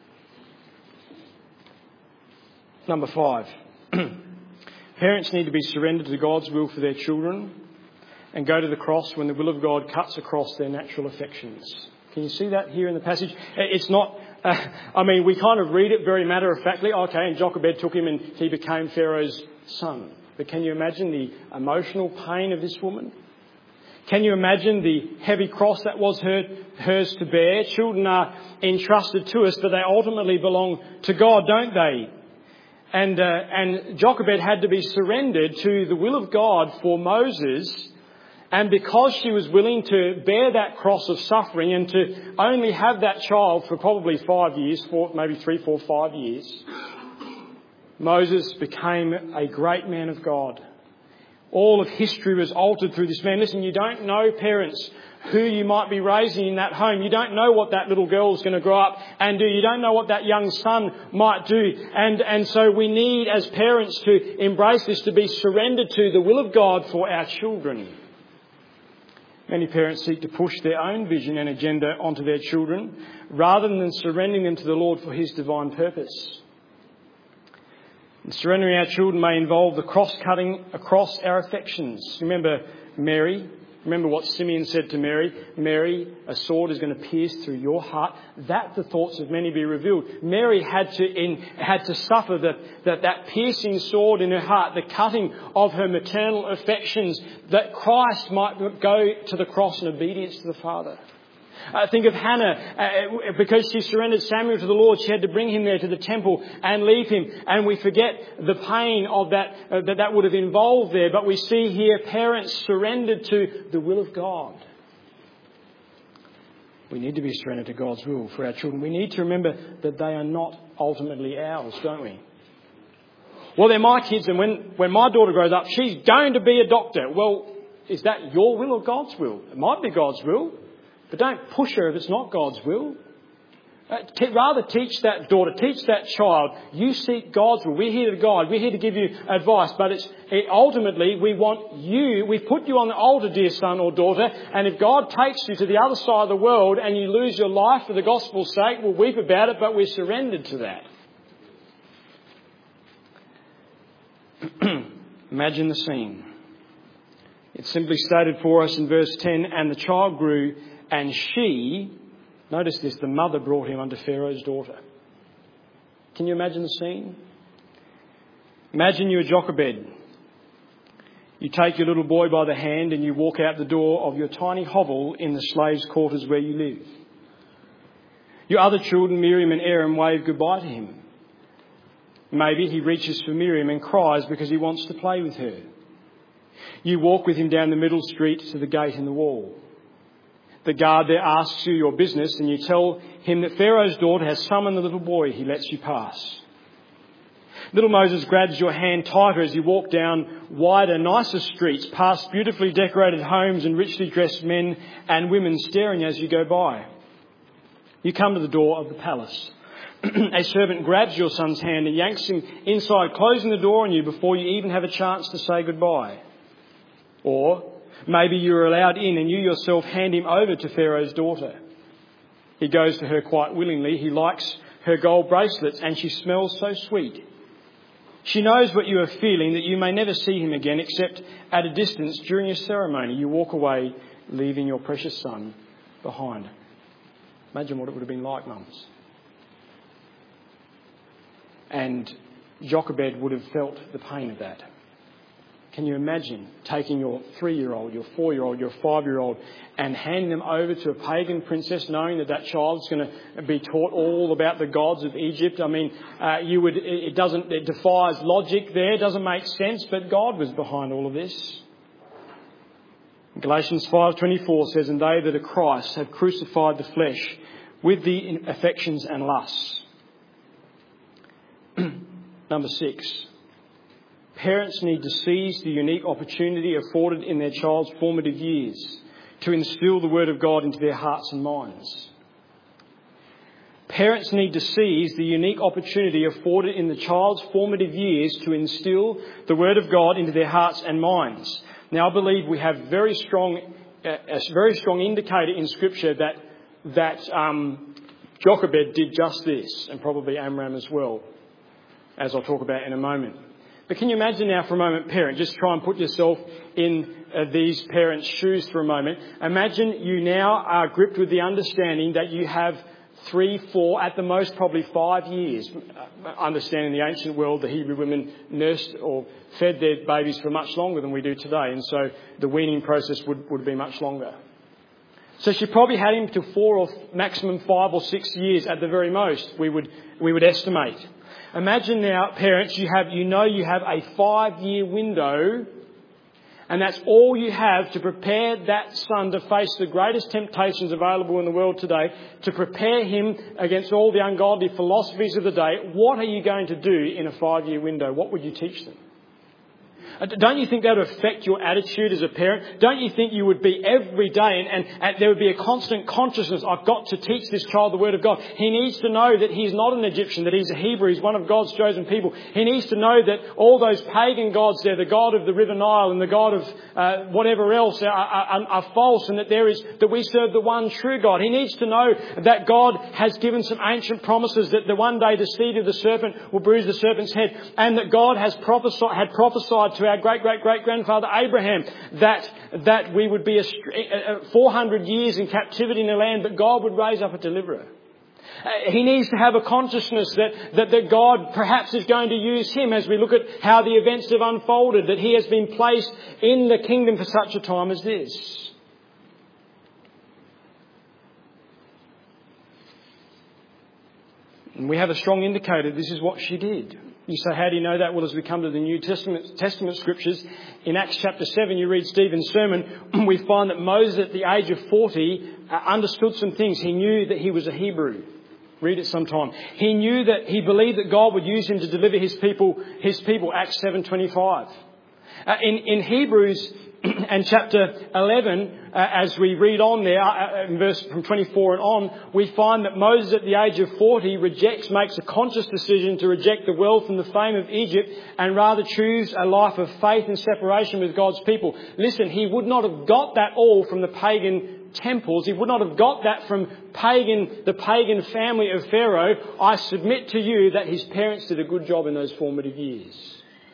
Number 5. Parents need to be surrendered to God's will for their children and go to the cross when the will of God cuts across their natural affections. Can you see that here in the passage? It's not, we kind of read it very matter-of-factly. Okay, and Jochebed took him and he became Pharaoh's son. But can you imagine the emotional pain of this woman? Can you imagine the heavy cross that was hers to bear? Children are entrusted to us, but they ultimately belong to God, don't they? And Jochebed had to be surrendered to the will of God for Moses. And because she was willing to bear that cross of suffering and to only have that child for probably 5 years, maybe 3, 4, 5 years, Moses became a great man of God. All of history was altered through this man. Listen, you don't know, parents, who you might be raising in that home. You don't know what that little girl is going to grow up and do. You don't know what that young son might do. And so we need, as parents, to embrace this, to be surrendered to the will of God for our children. Many parents seek to push their own vision and agenda onto their children rather than surrendering them to the Lord for His divine purpose. And surrendering our children may involve the cross-cutting across our affections. Remember Mary? Remember what Simeon said to Mary? Mary, a sword is going to pierce through your heart, that the thoughts of many be revealed. Mary had to suffer that piercing sword in her heart, the cutting of her maternal affections, that Christ might go to the cross in obedience to the Father. Think of Hannah. Because she surrendered Samuel to the Lord, she had to bring him there to the temple and leave him. And we forget the pain of that would have involved there. But we see here parents surrendered to the will of God. We need to be surrendered to God's will for our children. We need to remember that they are not ultimately ours, don't we? Well, they're my kids, and when my daughter grows up, she's going to be a doctor. Well, is that your will or God's will? It might be God's will. But don't push her if it's not God's will. Rather teach that daughter, teach that child, you seek God's will. We're here to guide. We're here to give you advice. But ultimately, we put you on the altar, dear son or daughter. And if God takes you to the other side of the world and you lose your life for the gospel's sake, we'll weep about it, but we're surrendered to that. Imagine the scene. It's simply stated for us in verse 10, and the child grew, and she, notice this, the mother brought him unto Pharaoh's daughter. Can you imagine the scene? Imagine you're Jochebed. You take your little boy by the hand and you walk out the door of your tiny hovel in the slaves' quarters where you live. Your other children, Miriam and Aaron, wave goodbye to him. Maybe he reaches for Miriam and cries because he wants to play with her. You walk with him down the middle street to the gate in the wall. The guard there asks you your business and you tell him that Pharaoh's daughter has summoned the little boy. He lets you pass. Little Moses grabs your hand tighter as you walk down wider, nicer streets, past beautifully decorated homes and richly dressed men and women staring as you go by. You come to the door of the palace. A servant grabs your son's hand and yanks him inside, closing the door on you before you even have a chance to say goodbye. Or maybe you're allowed in and you yourself hand him over to Pharaoh's daughter. He goes to her quite willingly. He likes her gold bracelets and she smells so sweet. She knows what you are feeling, that you may never see him again except at a distance during your ceremony. You walk away, leaving your precious son behind. Imagine what it would have been like, mums. And Jochebed would have felt the pain of that. Can you imagine taking your 3-year-old, your 4-year-old, your 5-year-old and handing them over to a pagan princess, knowing that child's going to be taught all about the gods of Egypt? I mean, it defies logic there. It doesn't make sense, but God was behind all of this. Galatians 5:24 says, and they that are Christ have crucified the flesh with the affections and lusts. Number 6. Parents need to seize the unique opportunity afforded in their child's formative years to instill the Word of God into their hearts and minds. Parents need to seize the unique opportunity afforded in the child's formative years to instill the Word of God into their hearts and minds. Now, I believe we have a very strong indicator in Scripture that Jochebed did just this, and probably Amram as well, as I'll talk about in a moment. But can you imagine now for a moment, parent, just try and put yourself in these parents' shoes for a moment. Imagine you now are gripped with the understanding that you have 3, 4, at the most probably 5 years. Understanding the ancient world, the Hebrew women nursed or fed their babies for much longer than we do today. And so the weaning process would be much longer. So she probably had him to 4 or maximum 5 or 6 years at the very most, we would estimate. Imagine now, parents, you have a 5-year window, and that's all you have to prepare that son to face the greatest temptations available in the world today, to prepare him against all the ungodly philosophies of the day. What are you going to do in a 5-year window? What would you teach them? Don't you think that would affect your attitude as a parent? Don't you think you would be every day and there would be a constant consciousness, I've got to teach this child the Word of God. He needs to know that he's not an Egyptian, that he's a Hebrew, he's one of God's chosen people. He needs to know that all those pagan gods there, the God of the River Nile and the God of whatever else are false, and that we serve the one true God. He needs to know that God has given some ancient promises that the one day the seed of the serpent will bruise the serpent's head, and that God had prophesied to our great-great-great-grandfather Abraham that we would be 400 years in captivity in the land, but God would raise up a deliverer. He needs to have a consciousness that God perhaps is going to use him as we look at how the events have unfolded, that he has been placed in the kingdom for such a time as this. And we have a strong indicator this is what she did. You say, how do you know that? Well, as we come to the New Testament scriptures, in Acts chapter 7, you read Stephen's sermon, we find that Moses at the age of 40 understood some things. He knew that he was a Hebrew. Read it sometime. He believed that God would use him to deliver his people, Acts 7:25. In Hebrews and chapter 11, as we read on there, in verse from 24 and on, we find that Moses at the age of 40 makes a conscious decision to reject the wealth and the fame of Egypt and rather choose a life of faith and separation with God's people. Listen, he would not have got that all from the pagan temples. He would not have got that from the pagan family of Pharaoh. I submit to you that his parents did a good job in those formative years.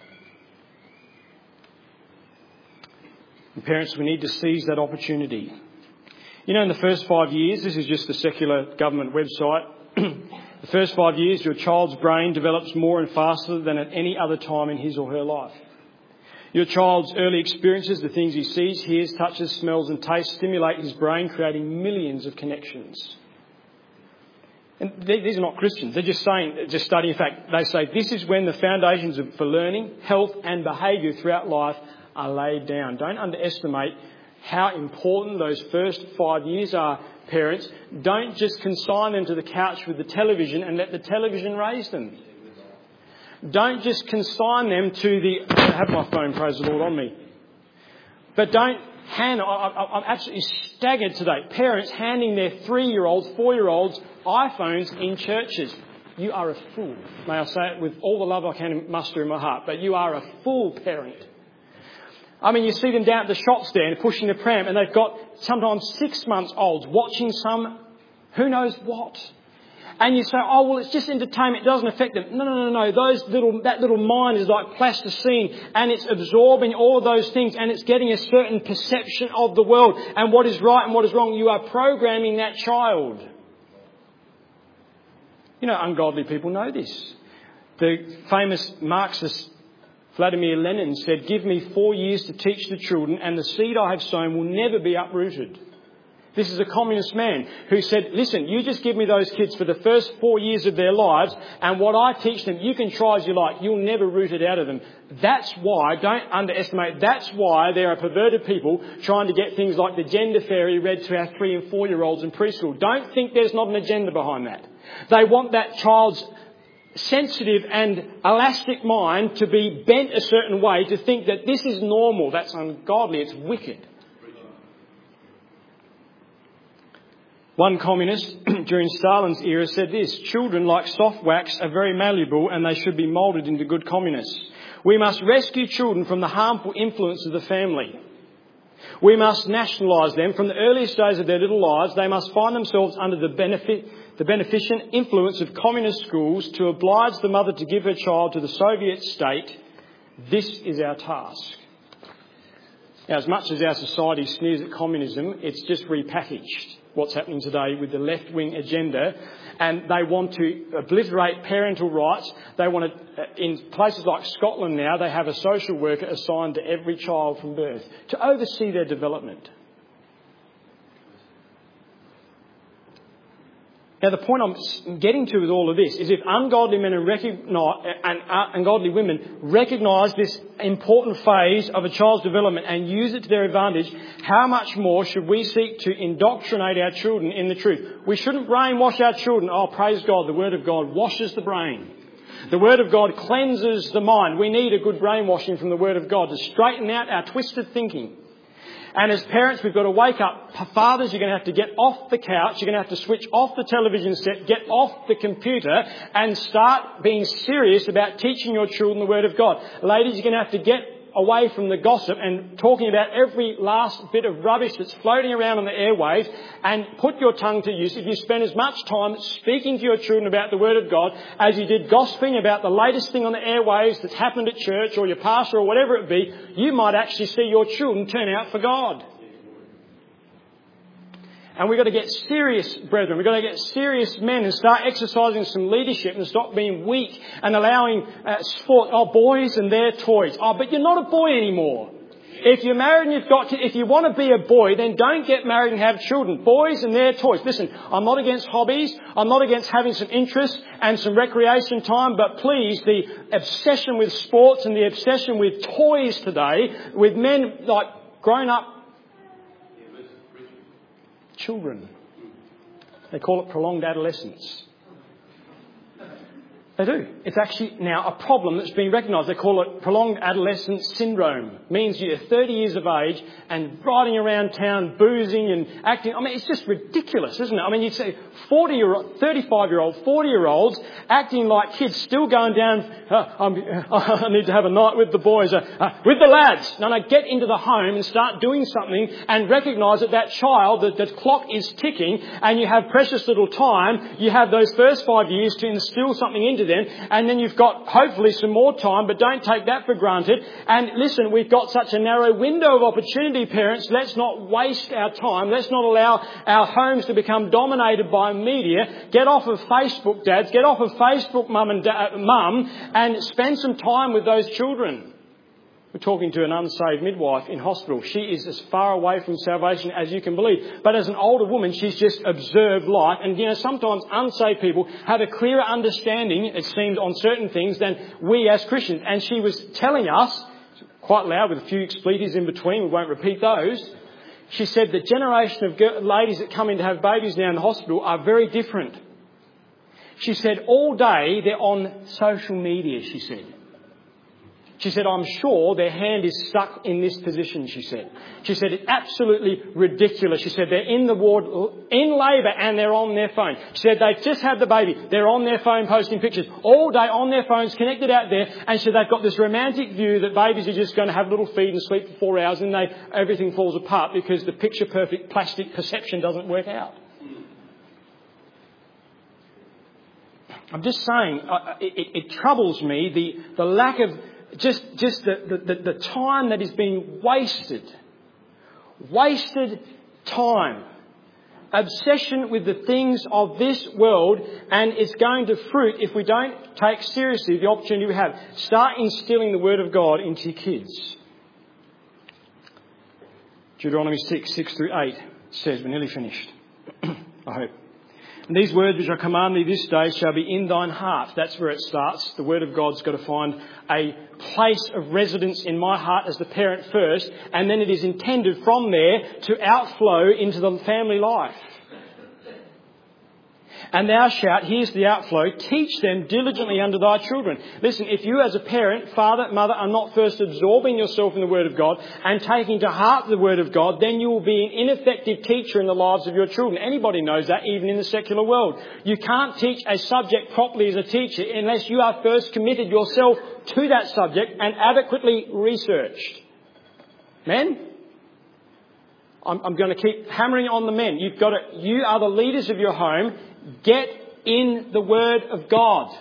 And parents, we need to seize that opportunity. You know, in the first 5 years, this is just the secular government website, the first 5 years your child's brain develops more and faster than at any other time in his or her life. Your child's early experiences, the things he sees, hears, touches, smells and tastes, stimulate his brain, creating millions of connections. And these are not Christians. They're just studying. In fact, they say this is when the foundations for learning, health and behaviour throughout life are laid down. Don't underestimate how important those first 5 years are, parents. Don't just consign them to the couch with the television and let the television raise them. Don't just consign them to I have my phone, praise the Lord, on me. But don't I'm absolutely staggered today. Parents handing their 3-year-olds, 4-year-olds iPhones in churches. You are a fool. May I say it with all the love I can muster in my heart. But you are a fool, parent. I mean, you see them down at the shop stand pushing the pram and they've got sometimes 6 months olds watching some who knows what. And you say, oh, well, it's just entertainment. It doesn't affect them. No. That little mind is like plasticine and it's absorbing all of those things and it's getting a certain perception of the world and what is right and what is wrong. You are programming that child. You know, ungodly people know this. The famous Marxist Vladimir Lenin said, give me 4 years to teach the children and the seed I have sown will never be uprooted. This is a communist man who said, listen, you just give me those kids for the first 4 years of their lives and what I teach them, you can try as you like. You'll never root it out of them. That's why, don't underestimate, that's why there are perverted people trying to get things like the gender fairy read to our 3 and 4-year-olds in preschool. Don't think there's not an agenda behind that. They want that child's sensitive and elastic mind to be bent a certain way to think that this is normal. That's ungodly. It's wicked. One communist during Stalin's era said this: children, like soft wax, are very malleable and they should be moulded into good communists. We must rescue children from the harmful influence of the family. We must nationalise them. From the earliest days of their little lives, they must find themselves under the beneficent influence of communist schools to oblige the mother to give her child to the Soviet state. This is our task. Now, as much as our society sneers at communism, it's just repackaged what's happening today with the left-wing agenda, and they want to obliterate parental rights. They want to, in places like Scotland now, they have a social worker assigned to every child from birth to oversee their development. Now, the point I'm getting to with all of this is if ungodly men and ungodly women recognise this important phase of a child's development and use it to their advantage, how much more should we seek to indoctrinate our children in the truth? We shouldn't brainwash our children. Oh, praise God, the Word of God washes the brain. The Word of God cleanses the mind. We need a good brainwashing from the Word of God to straighten out our twisted thinking. And as parents, we've got to wake up. Fathers, you're going to have to get off the couch. You're going to have to switch off the television set, get off the computer and start being serious about teaching your children the Word of God. Ladies, you're going to have to get away from the gossip and talking about every last bit of rubbish that's floating around on the airwaves and put your tongue to use. If you spend as much time speaking to your children about the Word of God as you did gossiping about the latest thing on the airwaves that's happened at church or your pastor or whatever it be, you might actually see your children turn out for God. And we've got to get serious, brethren. We've got to get serious men and start exercising some leadership and stop being weak and allowing sport. Oh, boys and their toys. Oh, but you're not a boy anymore. If you're married and if you want to be a boy, then don't get married and have children. Boys and their toys. Listen, I'm not against hobbies. I'm not against having some interest and some recreation time. But please, the obsession with sports and the obsession with toys today, with men like grown up children. They call it prolonged adolescence. They do. It's actually now a problem that's been recognised. They call it prolonged adolescence syndrome. It means you're 30 years of age and riding around town, boozing and acting. I mean, it's just ridiculous, isn't it? I mean, you'd say 35-year-old, 40-year-olds acting like kids, still going down, I need to have a night with the boys, with the lads. No, get into the home and start doing something and recognise that child, that clock is ticking and you have precious little time. You have those first 5 years to instill something into them, and then you've got hopefully some more time, but don't take that for granted. And listen, we've got such a narrow window of opportunity, parents. Let's not waste our time. Let's not allow our homes to become dominated by media. Get off of Facebook, dads. Get off of Facebook, mum, and spend some time with those children. We're talking to an unsaved midwife in hospital. She is as far away from salvation as you can believe. But as an older woman, she's just observed life. And, sometimes unsaved people have a clearer understanding, it seems, on certain things than we as Christians. And she was telling us, quite loud with a few expletives in between, we won't repeat those. She said the generation of ladies that come in to have babies now in the hospital are very different. She said all day they're on social media, she said. She said, I'm sure their hand is stuck in this position, she said. She said, it's absolutely ridiculous. She said, they're in the ward, in labour, and they're on their phone. She said, they've just had the baby. They're on their phone posting pictures all day on their phones, connected out there. And she said, they've got this romantic view that babies are just going to have a little feed and sleep for 4 hours, and everything falls apart because the picture-perfect plastic perception doesn't work out. I'm just saying, it troubles me, the lack of just the time that is being wasted. Wasted time. Obsession with the things of this world, and it's going to fruit if we don't take seriously the opportunity we have. Start instilling the Word of God into your kids. Deuteronomy 6:6-8 says, we're nearly finished, I hope. And these words which I command thee this day shall be in thine heart. That's where it starts. The Word of God's got to find a place of residence in my heart as the parent first, and then it is intended from there to outflow into the family life. And thou shalt, here's the outflow, teach them diligently unto thy children. Listen, if you as a parent, father, mother, are not first absorbing yourself in the Word of God and taking to heart the Word of God, then you will be an ineffective teacher in the lives of your children. Anybody knows that, even in the secular world. You can't teach a subject properly as a teacher unless you are first committed yourself to that subject and adequately researched. Men? I'm going to keep hammering on the men. You are the leaders of your home. Get in the Word of God.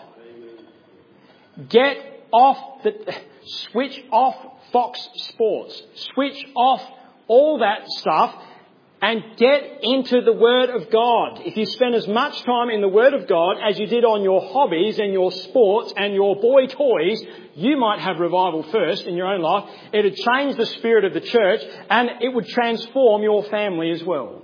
Switch off Fox Sports. Switch off all that stuff and get into the Word of God. If you spend as much time in the Word of God as you did on your hobbies and your sports and your boy toys, you might have revival first in your own life. It would change the spirit of the church and it would transform your family as well.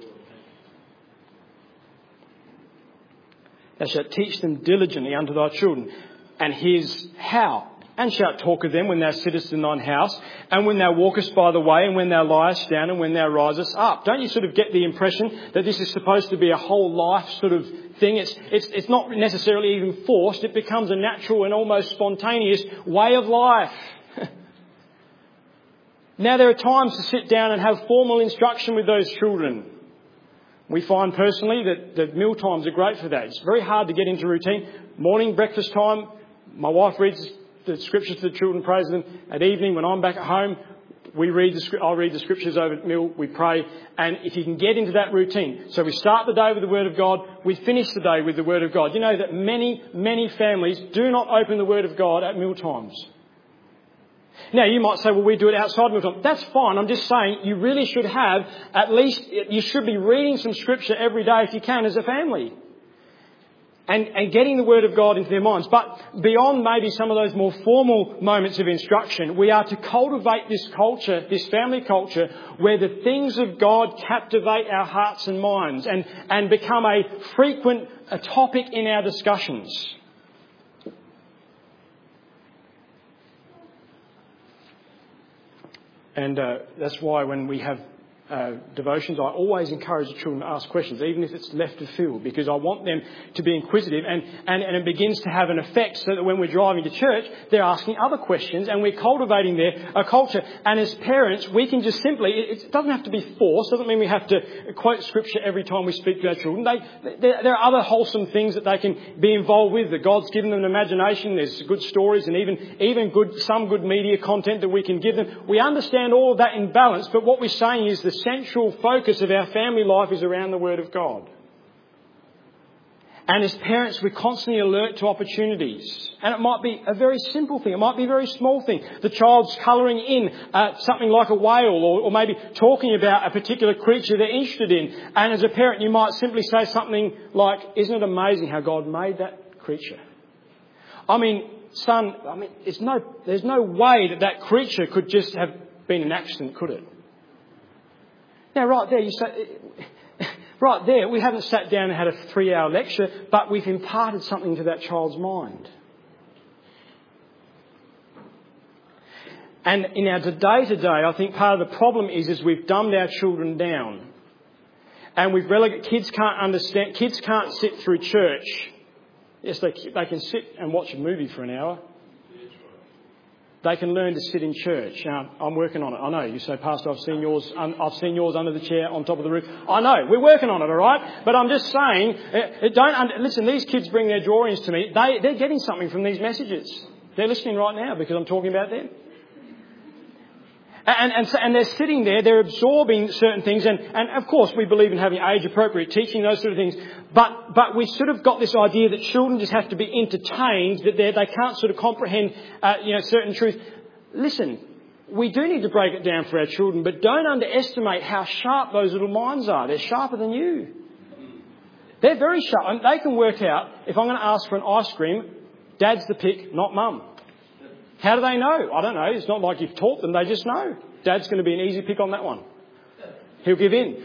Thou shalt teach them diligently unto thy children. And here's how. And shalt talk of them when thou sittest in thine house, and when thou walkest by the way, and when thou liest down, and when thou risest up. Don't you sort of get the impression that this is supposed to be a whole life sort of thing? It's not necessarily even forced. It becomes a natural and almost spontaneous way of life. Now, there are times to sit down and have formal instruction with those children. We find personally that meal times are great for that. It's very hard to get into routine. Morning, breakfast time, my wife reads the scriptures to the children, praise them. At evening, when I'm back at home, I'll read the scriptures over at meal, we pray. And if you can get into that routine. So we start the day with the Word of God, we finish the day with the Word of God. You know that many, many families do not open the Word of God at meal times. Now, you might say, well, we do it outside meal time. That's fine. I'm just saying you really should have, at least, you should be reading some scripture every day if you can as a family. And getting the Word of God into their minds. But beyond maybe some of those more formal moments of instruction, we are to cultivate this culture, this family culture, where the things of God captivate our hearts and minds and become a frequent topic in our discussions. And that's why when we have devotions, I always encourage the children to ask questions, even if it's left of field, because I want them to be inquisitive and it begins to have an effect so that when we're driving to church, they're asking other questions and we're cultivating a culture. And as parents, we can just simply, it doesn't have to be forced, doesn't mean we have to quote scripture every time we speak to our children. There are other wholesome things that they can be involved with, that God's given them an imagination. There's good stories and even some good media content that we can give them. We understand all of that in balance, but what we're saying is the central focus of our family life is around the Word of God. And as parents, we're constantly alert to opportunities. And it might be a very simple thing. It might be a very small thing. The child's colouring in something like a whale or maybe talking about a particular creature they're interested in. And as a parent, you might simply say something like, isn't it amazing how God made that creature? I mean, son, there's no way that creature could just have been an accident, could it? Now, right there, we haven't sat down and had a 3-hour lecture, but we've imparted something to that child's mind. And in our day-to-day, I think part of the problem is we've dumbed our children down. And we've relegated, kids can't understand, kids can't sit through church. Yes, they can sit and watch a movie for an hour. They can learn to sit in church. Now, I'm working on it. I know. You say, Pastor, I've seen yours under the chair on top of the roof. I know. We're working on it, all right? But I'm just saying, listen, these kids bring their drawings to me. They're getting something from these messages. They're listening right now because I'm talking about them. And they're sitting there, they're absorbing certain things. And of course, we believe in having age-appropriate teaching, those sort of things. But we sort of got this idea that children just have to be entertained, that they can't sort of comprehend, certain truth. Listen, we do need to break it down for our children, but don't underestimate how sharp those little minds are. They're sharper than you. They're very sharp. And they can work out, if I'm going to ask for an ice cream, Dad's the pick, not Mum. How do they know? I don't know. It's not like you've taught them. They just know. Dad's going to be an easy pick on that one. He'll give in.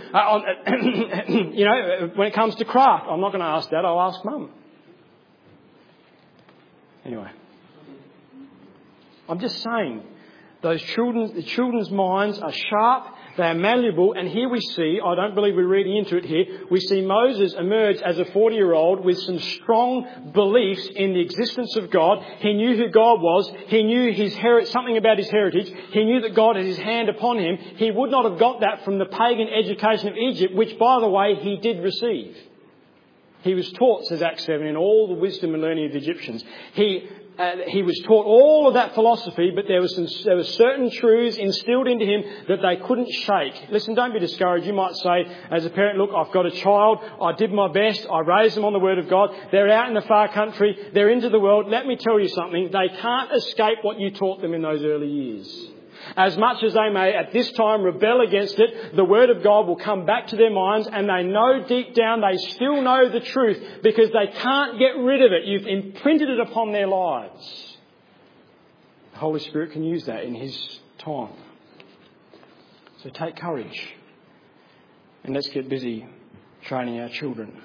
When it comes to craft, I'm not going to ask Dad. I'll ask Mum. Anyway. I'm just saying, The children's minds are sharp, they are malleable, and here we see, I don't believe we're reading into it here, we see Moses emerge as a 40-year-old with some strong beliefs in the existence of God. He knew who God was. He knew something about his heritage. He knew that God had his hand upon him. He would not have got that from the pagan education of Egypt, which, by the way, he did receive. He was taught, says Acts 7, in all the wisdom and learning of the Egyptians. He was taught all of that philosophy, but there were certain truths instilled into him that they couldn't shake. Listen, don't be discouraged. You might say, as a parent, look, I've got a child. I did my best. I raised them on the Word of God. They're out in the far country. They're into the world. Let me tell you something. They can't escape what you taught them in those early years. As much as they may at this time rebel against it, the Word of God will come back to their minds, and they know deep down they still know the truth because they can't get rid of it. You've imprinted it upon their lives. The Holy Spirit can use that in His time. So take courage and let's get busy training our children.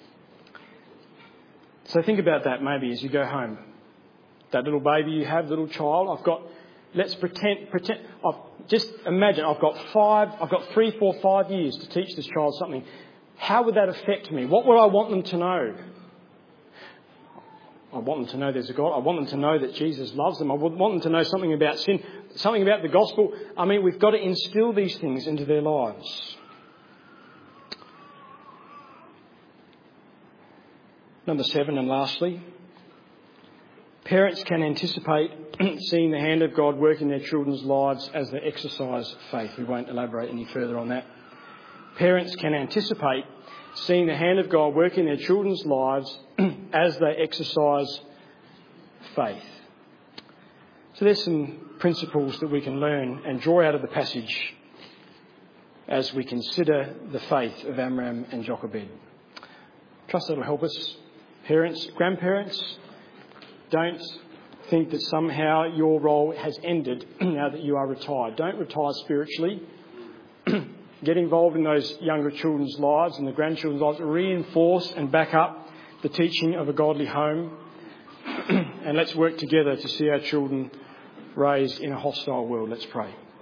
So think about that maybe as you go home. That little baby you have, little child, let's pretend. Just imagine I've got 3, 4, 5 years to teach this child something. How would that affect me? What would I want them to know? I want them to know there's a God. I want them to know that Jesus loves them. I would want them to know something about sin, something about the gospel. I mean, we've got to instill these things into their lives. Number 7, and lastly, parents can anticipate seeing the hand of God work in their children's lives as they exercise faith. We won't elaborate any further on that. Parents can anticipate seeing the hand of God work in their children's lives as they exercise faith. So there's some principles that we can learn and draw out of the passage as we consider the faith of Amram and Jochebed. Trust that will help us. Parents, grandparents, don't think that somehow your role has ended now that you are retired. Don't retire spiritually. Get involved in those younger children's lives and the grandchildren's lives. Reinforce and back up the teaching of a godly home. And let's work together to see our children raised in a hostile world. Let's pray.